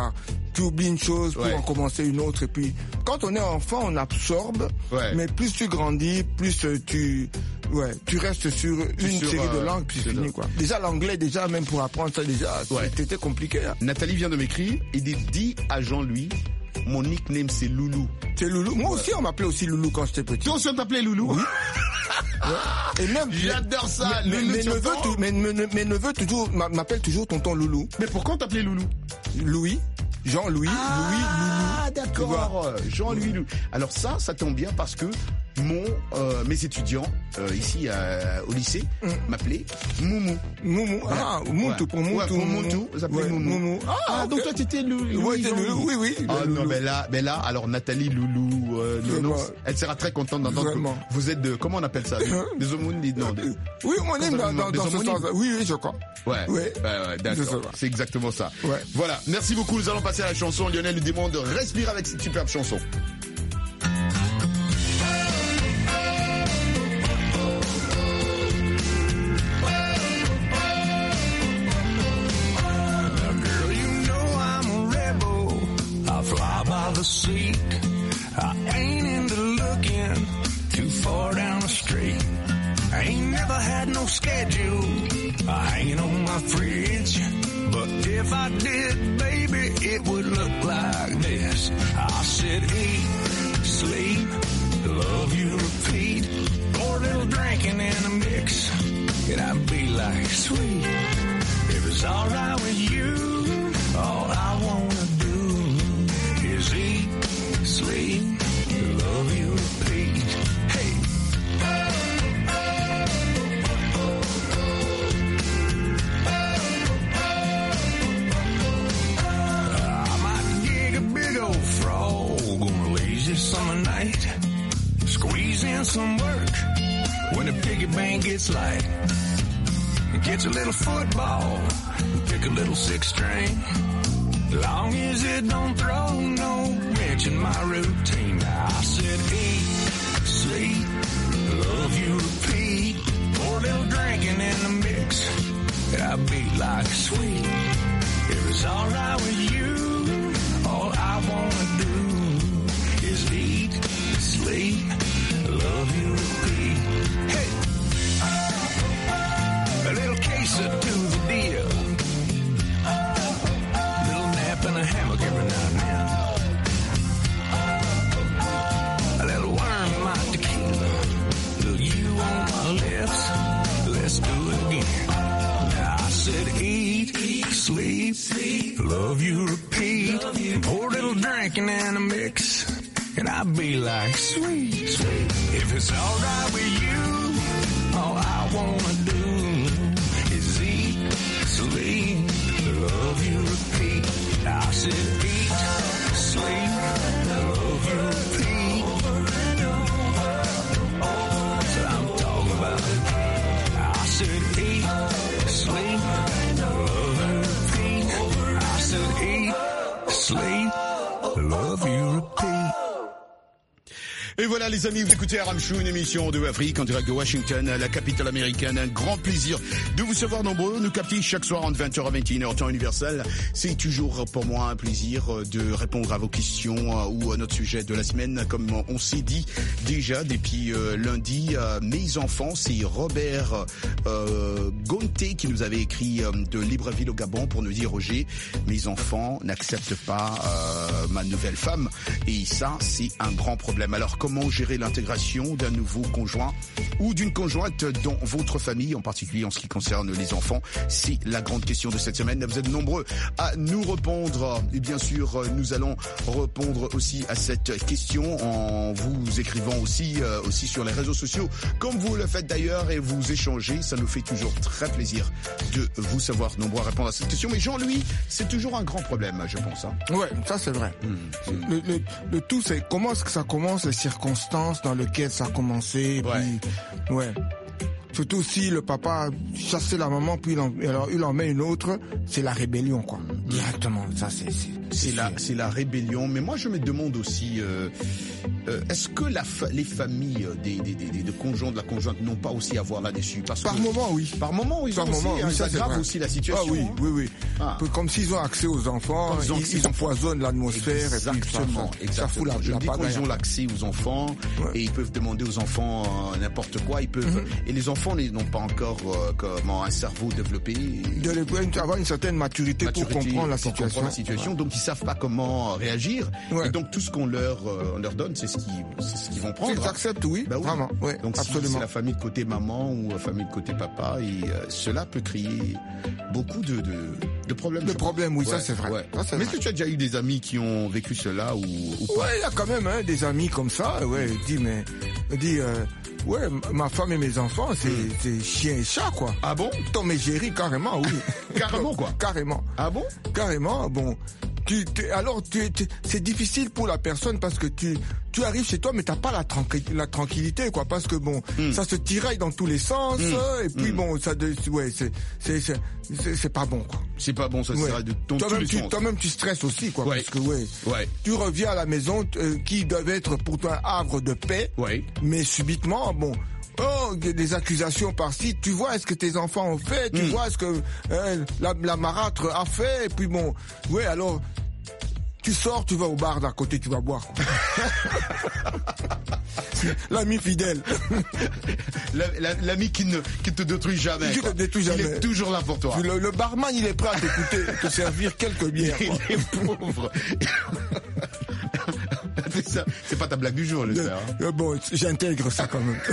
Speaker 8: tu oublies une chose pour en commencer une autre. Et puis, quand on est enfant, on absorbe, mais plus tu grandis, plus tu restes sur une série de langues, puis c'est fini, quoi. Déjà, l'anglais, même pour apprendre ça, c'était compliqué. Hein.
Speaker 3: Nathalie vient de m'écrire et dit à Jean-Louis, mon nickname c'est Loulou.
Speaker 8: C'est Loulou. Moi aussi, on m'appelait aussi Loulou quand j'étais petit.
Speaker 3: Toi aussi, on t'appelait Loulou? Oui.
Speaker 8: Et même,
Speaker 3: j'adore ça.
Speaker 8: Mes neveux toujours m'appellent toujours tonton Loulou.
Speaker 3: Mais pourquoi on t'appelait Loulou?
Speaker 8: Louis. Jean-Louis, Louis, Loulou.
Speaker 3: Ah, d'accord. Jean-Louis, Loulou. Alors ça tombe bien parce que mes étudiants ici au lycée m'appelaient Moumou.
Speaker 8: Moumou. Ah, Moutou pour Moutou.
Speaker 3: Pour Moutou, vous appelez Moumou. Ah, donc toi t'étais Loulou.
Speaker 8: Oui.
Speaker 3: Ah non, mais là, alors Nathalie, Loulou, elle sera très contente d'entendre que vous êtes de, comment on appelle ça, des homonymes, non.
Speaker 8: Oui, homonymes dans ce sens. Oui, je crois.
Speaker 3: Ouais, d'accord. C'est exactement ça. Voilà. Merci beaucoup. Nous allons passer à la chanson. Lionel nous demande de respirer avec cette superbe chanson.
Speaker 7: The seat. I ain't into looking too far down the street. I ain't never had no schedule hanging on my fridge. But if I did, baby, it would look like this. I said eat, sleep, love you, repeat. Pour a little drinking in a mix, and I'd be like sweet. If it's alright with you, all I wanna do is eat, sleep, love you, repeat. Hey. I might dig a big old frog on a lazy summer night. Squeeze in some work when the piggy bank gets light. Catch a little football, pick a little six string. Long as it don't throw no wrench in my routine. I said eat, sleep, love you, repeat. Pour a little drinking in the mix, I beat like sweet. If it's alright with you, all I wanna do is eat, sleep, love you, repeat. Hey! A little queso to the deal. And a hammock every now and then. A little worm in my tequila. A little you on my lips. Let's do it again. Now I said eat, sleep, love you, repeat. Pour a little drinking and a mix, and I'd be like sweet. If it's alright with you, all I wanna do is eat, sleep, love you, repeat. I said eat, sleep, love you, repeat. That's what I'm talking about. I said eat, sleep, love you, repeat. I said eat, sleep, love you, repeat.
Speaker 3: Et voilà les amis, vous écoutez Aram Show, une émission de Afrique en direct de Washington, la capitale américaine. Un grand plaisir de vous savoir nombreux, nous capter chaque soir entre 20h à 21h temps universel. C'est toujours pour moi un plaisir de répondre à vos questions ou à notre sujet de la semaine. Comme on s'est dit déjà depuis lundi, mes enfants, c'est Robert Gonté qui nous avait écrit de Libreville au Gabon pour nous dire: Roger, mes enfants n'acceptent pas ma nouvelle femme, et ça c'est un grand problème. Alors comment gérer l'intégration d'un nouveau conjoint ou d'une conjointe dans votre famille, en particulier en ce qui concerne les enfants? C'est la grande question de cette semaine. Vous êtes nombreux à nous répondre, et bien sûr nous allons répondre aussi à cette question en vous écrivant aussi sur les réseaux sociaux, comme vous le faites d'ailleurs, et vous échangez. Ça nous fait toujours très plaisir de vous savoir nombreux à répondre à cette question. Mais Jean-Louis, c'est toujours un grand problème, je pense. Hein.
Speaker 8: Ouais, ça c'est vrai. Le tout, c'est comment est-ce que ça commence, les circonstances dans lesquelles ça a commencé.
Speaker 3: Ouais.
Speaker 8: Puis, ouais. Surtout si le papa chassait la maman, puis il en met une autre, c'est la rébellion, quoi. Directement, ça
Speaker 3: c'est la rébellion. Mais moi je me demande aussi, est-ce que les familles des conjoints, de la conjointe n'ont pas aussi à voir là-dessus?
Speaker 8: Par moment, oui.
Speaker 3: Par moment, oui. Ça aggrave aussi la situation.
Speaker 8: Ah oui. Comme s'ils ont accès aux enfants, ils empoisonnent l'atmosphère.
Speaker 3: Exactement.
Speaker 8: Ça fout la
Speaker 3: Je dis quand ils ont l'accès aux enfants, et ils peuvent demander aux enfants n'importe quoi, ils peuvent, et les enfants n'ont pas encore un cerveau développé.
Speaker 8: Avoir une certaine maturité pour comprendre la situation.
Speaker 3: Donc ils savent pas comment réagir. Et donc tout ce qu'on leur donne, c'est ce qu'ils vont prendre.
Speaker 8: Ils acceptent, oui. Vraiment. Ouais,
Speaker 3: donc
Speaker 8: absolument.
Speaker 3: si c'est la famille de côté maman ou la famille de côté papa, et cela peut créer beaucoup de problèmes.
Speaker 8: De problèmes, oui, ça c'est vrai.
Speaker 3: Ouais. Mais est-ce que tu as déjà eu des amis qui ont vécu cela ou pas?
Speaker 8: Ouais, il y a quand même des amis comme ça. Ouais, ouais, ma femme et mes enfants, c'est chien et chat, quoi.
Speaker 3: Ah bon?
Speaker 8: Tom et Jerry, carrément, oui.
Speaker 3: Carrément, quoi.
Speaker 8: Carrément.
Speaker 3: Ah bon?
Speaker 8: Carrément, bon. C'est difficile pour la personne parce que tu arrives chez toi mais t'as pas la tranquillité, quoi, parce que bon, ça se tiraille dans tous les sens, et puis bon, c'est pas bon, quoi.
Speaker 3: C'est pas bon, ça se tiraille dans tous les sens.
Speaker 8: Toi-même tu stresses aussi, quoi, parce que tu reviens à la maison qui devait être pour toi un havre de paix, mais subitement, bon, des accusations par-ci, tu vois est-ce que tes enfants ont fait, tu vois est-ce que la marâtre a fait, et puis bon, alors tu sors, tu vas au bar d'à côté, tu vas boire. L'ami fidèle.
Speaker 3: L'ami qui ne te détruit jamais.
Speaker 8: Qui te détruit jamais.
Speaker 3: Il est toujours là pour toi.
Speaker 8: Le barman, il est prêt à t'écouter, te servir quelques bières.
Speaker 3: Il est pauvre. C'est pas ta blague du jour, j'espère.
Speaker 8: Bon, j'intègre ça quand même.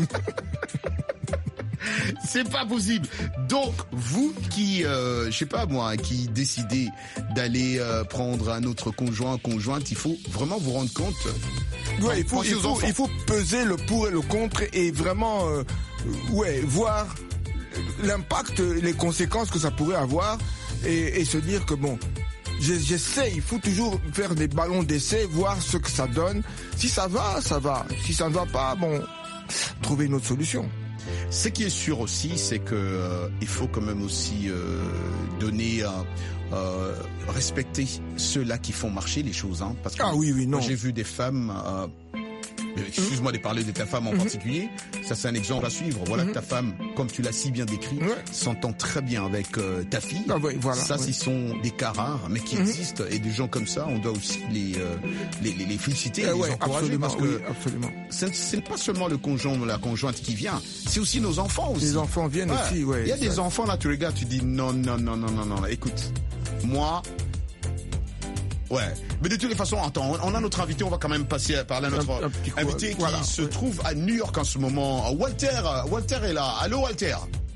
Speaker 3: C'est pas possible. Donc, vous qui, je sais pas moi, qui décidez d'aller prendre un autre conjointe, il faut vraiment vous rendre compte.
Speaker 8: Ouais, il faut peser le pour et le contre et vraiment, voir l'impact, les conséquences que ça pourrait avoir et se dire que bon, j'essaie, il faut toujours faire des ballons d'essai, voir ce que ça donne. Si ça va, ça va. Si ça ne va pas, bon, trouver une autre solution.
Speaker 3: Ce qui est sûr aussi, c'est que il faut quand même aussi donner, respecter ceux-là qui font marcher les choses, hein, parce que moi, j'ai vu des femmes. Excuse-moi de parler de ta femme en particulier. Ça, c'est un exemple à suivre. Voilà que ta femme, comme tu l'as si bien décrit, s'entend très bien avec ta fille. Ce sont des cas rares, mais qui existent. Et des gens comme ça, on doit aussi les féliciter, les encourager. Parce que c'est pas seulement le conjoint ou la conjointe qui vient, c'est aussi nos enfants aussi.
Speaker 8: Les enfants viennent aussi,
Speaker 3: Il y a des enfants, là, tu regardes, tu dis non. Écoute, moi... Ouais, mais de toutes les façons, attends, on a notre invité, on va quand même passer à parler à notre invité qui se trouve à New York en ce moment. Walter est là. Allô, Walter.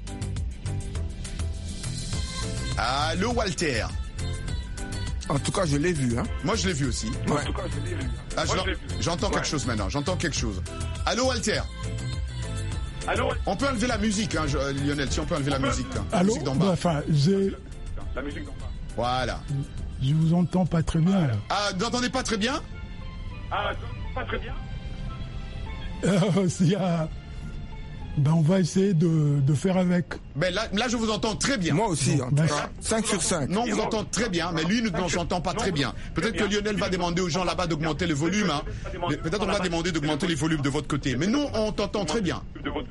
Speaker 3: Allô, Walter.
Speaker 8: En tout cas, je l'ai vu, hein.
Speaker 3: Moi, je l'ai vu aussi.
Speaker 8: Ouais.
Speaker 16: En tout cas, je l'ai vu.
Speaker 3: J'entends quelque chose maintenant. J'entends quelque chose. Allô, Walter.
Speaker 16: Allô.
Speaker 3: On peut enlever la musique, hein, Lionel, si on peut enlever la musique. Hein.
Speaker 16: Allô.
Speaker 3: La musique d'en bas.
Speaker 16: Enfin, la musique d'en bas.
Speaker 3: Voilà.
Speaker 16: Je vous entends pas très bien. Là.
Speaker 3: Ah, vous n'entendez pas très bien?
Speaker 16: Pas très bien. On va essayer de faire avec.
Speaker 3: Ben là, je vous entends très bien.
Speaker 8: Moi aussi, en tout cas. 5 sur 5.
Speaker 3: Non, on vous entend très bien, mais lui, ne s'entend pas très bien. Peut-être que Lionel va demander aux gens là-bas d'augmenter le volume. Hein. Peut-être on va demander d'augmenter les volumes de votre côté. Mais nous, on t'entend très bien.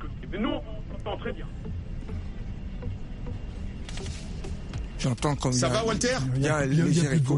Speaker 8: J'entends comme
Speaker 3: ça va, Walter?
Speaker 8: Il y a un léger écho.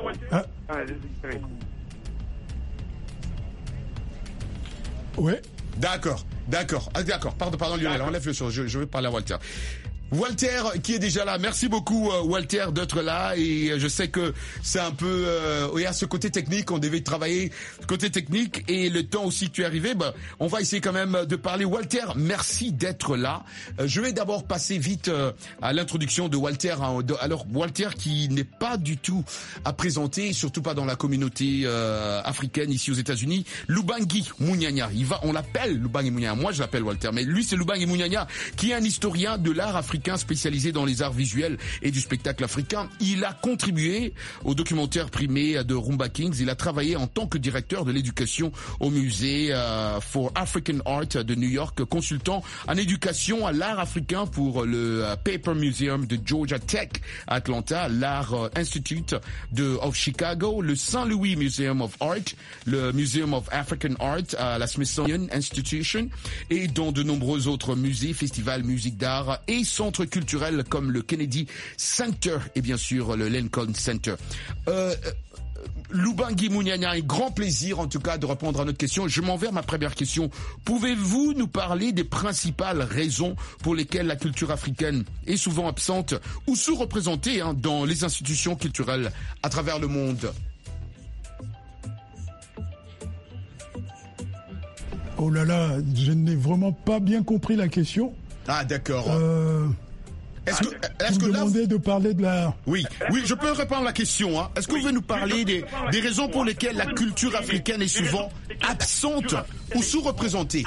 Speaker 16: Ouais.
Speaker 3: D'accord. Pardon, Lionel, enlève le son. Je vais parler à Walter. Walter qui est déjà là. Merci beaucoup Walter d'être là, et je sais que c'est un peu à ce côté technique, on devait travailler côté technique, et le temps aussi que tu es arrivé, on va essayer quand même de parler. Walter, merci d'être là. Je vais d'abord passer vite à l'introduction de Walter. Alors Walter qui n'est pas du tout à présenter, surtout pas dans la communauté africaine ici aux États-Unis. Lubangui Munyanya, on l'appelle Lubangui Munyanya. Moi je l'appelle Walter, mais lui c'est Lubangui Munyanya qui est un historien de l'art africain africain spécialisé dans les arts visuels et du spectacle africain. Il a contribué au documentaire primé de Rumba Kings. Il a travaillé en tant que directeur de l'éducation au musée for African Art de New York, consultant en éducation à l'art africain pour le Paper Museum de Georgia Tech à Atlanta, l'Art Institute of Chicago, le St. Louis Museum of Art, le Museum of African Art à la Smithsonian Institution et dans de nombreux autres musées, festivals, musiques d'art et centres culturels comme le Kennedy Center et bien sûr le Lincoln Center. Lubangui Munyanya, un grand plaisir en tout cas de répondre à notre question. Je m'en vais à ma première question. Pouvez-vous nous parler des principales raisons pour lesquelles la culture africaine est souvent absente ou sous-représentée dans les institutions culturelles à travers le monde?
Speaker 16: Oh là là, je n'ai vraiment pas bien compris la question.
Speaker 3: Ah d'accord. Est-ce que
Speaker 16: vous
Speaker 3: là,
Speaker 16: demandez de parler de la...
Speaker 3: Oui, je peux répondre à la question. Est-ce que vous pouvez nous parler des raisons pour lesquelles la culture africaine est souvent absente ou sous-représentée?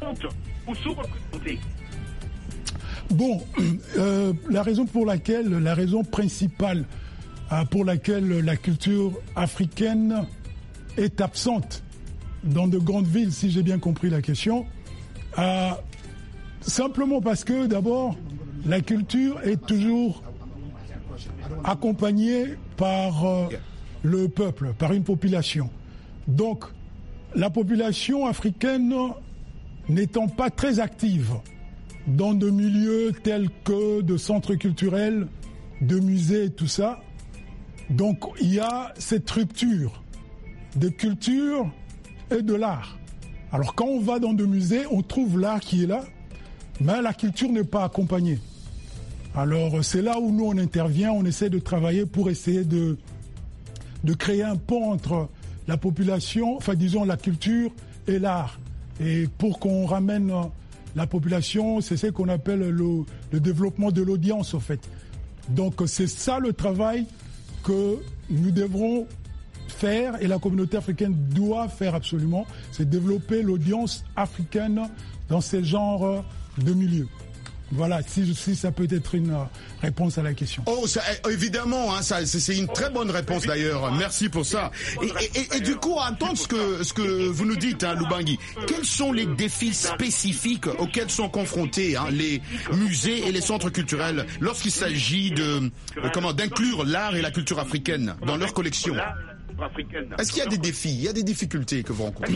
Speaker 16: Bon, la raison principale pour laquelle la culture africaine est absente dans de grandes villes, si j'ai bien compris la question, simplement parce que d'abord, la culture est toujours accompagnée par le peuple, par une population. Donc, la population africaine n'étant pas très active dans de milieux tels que de centres culturels, de musées et tout ça, donc il y a cette rupture de culture et de l'art. Alors quand on va dans des musées, on trouve l'art qui est là, mais la culture n'est pas accompagnée. Alors c'est là où nous on intervient, on essaie de travailler pour essayer de créer un pont entre la population, enfin disons la culture et l'art. Et pour qu'on ramène la population, c'est ce qu'on appelle le développement de l'audience en fait. Donc c'est ça le travail que nous devrons faire et la communauté africaine doit faire absolument, c'est développer l'audience africaine dans ces genres de milieux. Voilà, si ça peut être une réponse à la question.
Speaker 3: Oh, évidemment, c'est une très bonne réponse d'ailleurs. Merci pour ça. Et du coup, à entendre ce que vous nous dites, Lubangui, quels sont les défis spécifiques auxquels sont confrontés les musées et les centres culturels lorsqu'il s'agit d'inclure l'art et la culture africaine dans leurs collections? Est-ce qu'il y a des défis? Il y a des difficultés que vous rencontrez?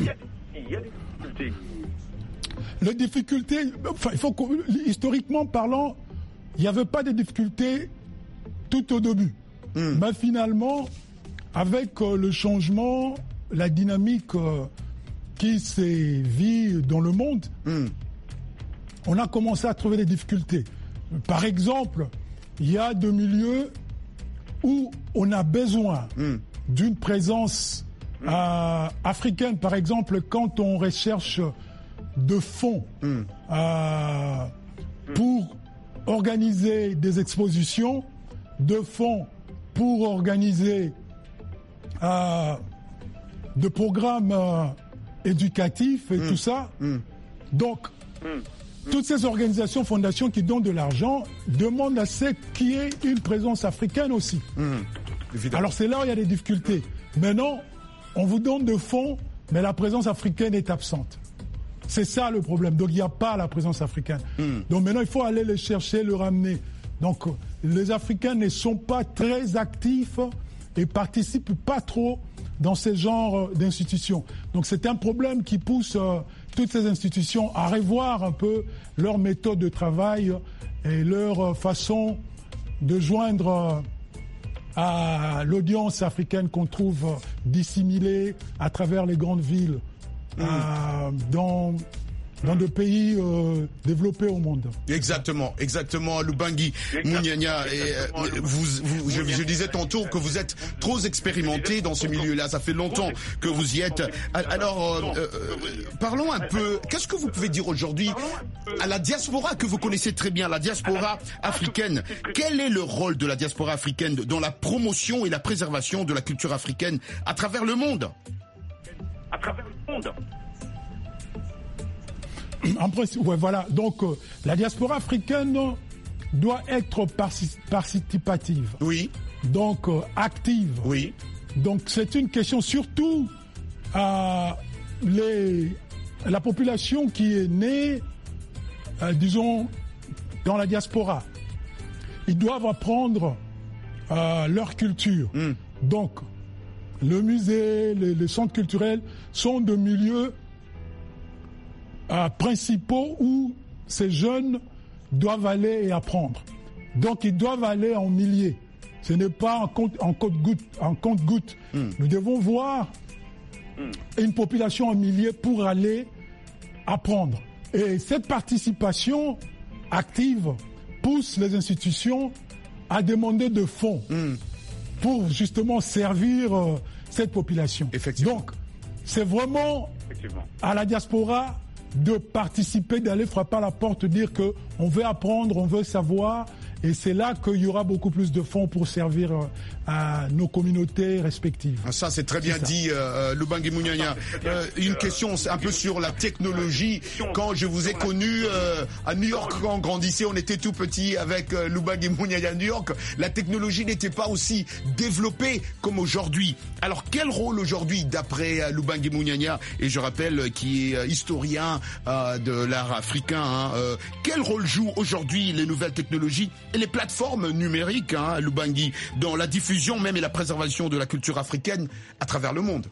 Speaker 16: Les difficultés, historiquement parlant, il n'y avait pas de difficultés tout au début. Mais finalement, avec le changement, la dynamique qui s'est vue dans le monde, on a commencé à trouver des difficultés. Par exemple, il y a des milieux où on a besoin d'une présence africaine. Par exemple, quand on recherche de fonds pour organiser des expositions, de fonds pour organiser des programmes éducatifs et tout ça. Donc, toutes ces organisations, fondations qui donnent de l'argent demandent à ce qu'il y ait une présence africaine aussi. Alors c'est là où il y a des difficultés. Maintenant, on vous donne des fonds, mais la présence africaine est absente. C'est ça le problème. Donc il n'y a pas la présence africaine. Donc maintenant il faut aller les chercher, le ramener. Donc les Africains ne sont pas très actifs et participent pas trop dans ce genre d'institutions. Donc c'est un problème qui pousse toutes ces institutions à revoir un peu leur méthode de travail et leur façon de joindre à l'audience africaine qu'on trouve dissimulée à travers les grandes villes. Dans de pays développés au monde.
Speaker 3: Exactement. Lubangui Munyanya, je disais tantôt que vous êtes trop expérimenté dans ce milieu-là. Ça fait longtemps que vous y êtes. Alors, parlons un peu. Qu'est-ce que vous pouvez dire aujourd'hui à la diaspora que vous connaissez très bien, la diaspora africaine? Quel est le rôle de la diaspora africaine dans la promotion et la préservation de la culture africaine à travers le monde?
Speaker 16: En principe, voilà. Donc, la diaspora africaine doit être participative.
Speaker 3: Oui.
Speaker 16: Donc active.
Speaker 3: Oui.
Speaker 16: Donc c'est une question surtout à la population qui est née, disons, dans la diaspora. Ils doivent apprendre leur culture. Donc, le musée, les centres culturels sont de milieux principaux où ces jeunes doivent aller et apprendre. Donc, ils doivent aller en milliers. Ce n'est pas en compte-gouttes. Nous devons voir une population en milliers pour aller apprendre. Et cette participation active pousse les institutions à demander de fonds pour justement servir cette population. Donc, c'est vraiment à la diaspora de participer, d'aller frapper à la porte, dire qu'on veut apprendre, on veut savoir. Et c'est là qu'il y aura beaucoup plus de fonds pour servir à nos communautés respectives.
Speaker 3: Ça, c'est très bien dit, Lubangui Munyanya. Une question un peu sur la technologie. Quand je vous ai connu à New York, quand on grandissait, on était tout petit avec Lubangui Munyanya à New York. La technologie n'était pas aussi développée comme aujourd'hui. Alors, quel rôle aujourd'hui, d'après Lubangui Munyanya, et je rappelle qui est historien de l'art africain, quel rôle jouent aujourd'hui les nouvelles technologies et les plateformes numériques, Lubangui, dans la diffusion même et la préservation de la culture africaine à travers le monde?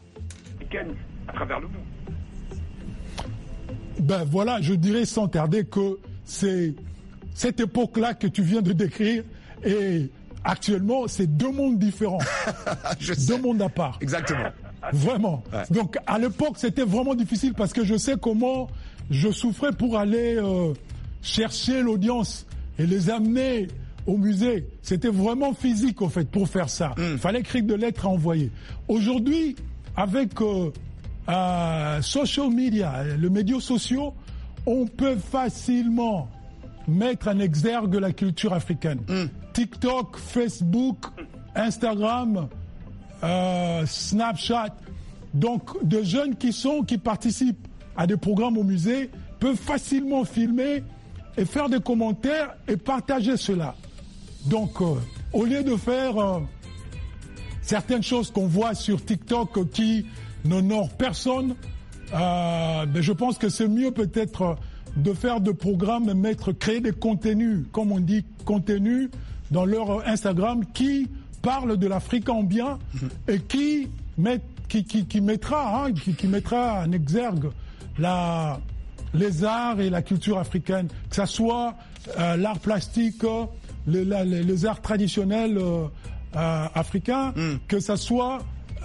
Speaker 16: Ben voilà, je dirais sans tarder que c'est cette époque-là que tu viens de décrire et actuellement, c'est deux mondes différents. Deux mondes à part.
Speaker 3: Exactement.
Speaker 16: Vraiment.
Speaker 3: Ouais.
Speaker 16: Donc à l'époque, c'était vraiment difficile parce que je sais comment je souffrais pour aller chercher l'audience et les amener au musée. C'était vraiment physique, en fait, pour faire ça. Il fallait écrire de lettres à envoyer. Aujourd'hui, avec social media, les médias sociaux, on peut facilement mettre en exergue la culture africaine. TikTok, Facebook, Instagram, Snapchat. Donc, de jeunes qui participent à des programmes au musée peuvent facilement filmer et faire des commentaires et partager cela. Donc, au lieu de faire certaines choses qu'on voit sur TikTok qui n'honorent personne, je pense que c'est mieux peut-être de faire des programmes, créer des contenus, comme on dit, contenus dans leur Instagram qui parlent de l'Afrique en bien et qui mettra en exergue les arts et la culture africaine, que ce soit l'art plastique, les arts traditionnels africains, que ce soit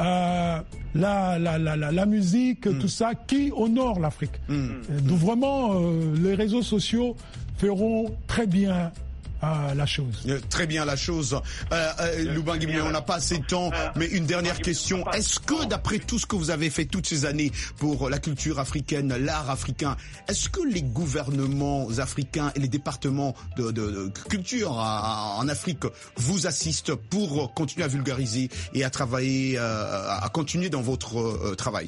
Speaker 16: la musique, tout ça, qui honore l'Afrique. Donc vraiment, les réseaux sociaux feront très bien la chose.
Speaker 3: Très bien la chose. Lubangui, on n'a pas assez de temps, mais une dernière question. Est-ce que, d'après tout ce que vous avez fait toutes ces années pour la culture africaine, l'art africain, est-ce que les gouvernements africains et les départements de culture en Afrique vous assistent pour continuer à vulgariser et à travailler, à continuer dans votre travail?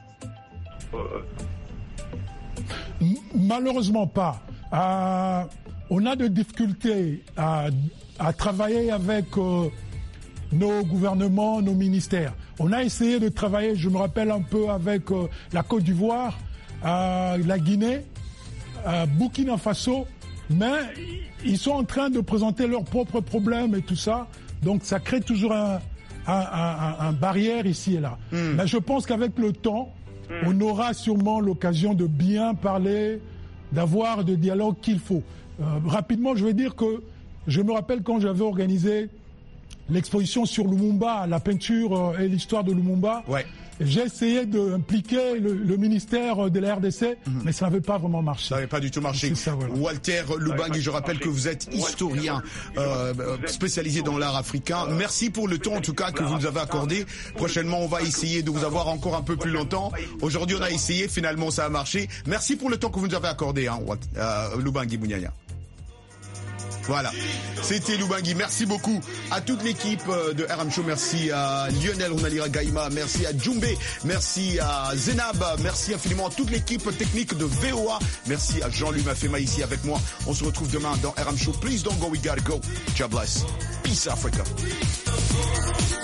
Speaker 16: Malheureusement pas. On a des difficultés à travailler avec nos gouvernements, nos ministères. On a essayé de travailler, je me rappelle un peu, avec la Côte d'Ivoire, la Guinée, Burkina Faso, mais ils sont en train de présenter leurs propres problèmes et tout ça. Donc ça crée toujours un barrière ici et là. Mais je pense qu'avec le temps, on aura sûrement l'occasion de bien parler, d'avoir le dialogue qu'il faut. Rapidement, je vais dire que je me rappelle quand j'avais organisé l'exposition sur Lumumba, la peinture et l'histoire de Lumumba.
Speaker 3: Ouais.
Speaker 16: J'ai essayé d'impliquer le ministère de la RDC, mais ça n'avait pas vraiment marché.
Speaker 3: Ça n'avait pas du tout marché.
Speaker 16: Ça, voilà.
Speaker 3: Walter Lubangui, je rappelle que vous êtes historien spécialisé dans l'art africain. Merci pour le temps en tout cas que vous nous avez accordé. Prochainement, on va essayer de vous avoir encore un peu plus longtemps. Aujourd'hui, on a essayé, finalement ça a marché. Merci pour le temps que vous nous avez accordé, Lubangui Munyanya. Voilà, c'était Lubangui. Merci beaucoup à toute l'équipe de RM Show. Merci à Lionel Runalira Gaïma, merci à Djoumbé, merci à Zenab, merci infiniment à toute l'équipe technique de VOA. Merci à Jean-Louis Mafema ici avec moi. On se retrouve demain dans RM Show. Please don't go, we gotta go. God bless. Peace Africa.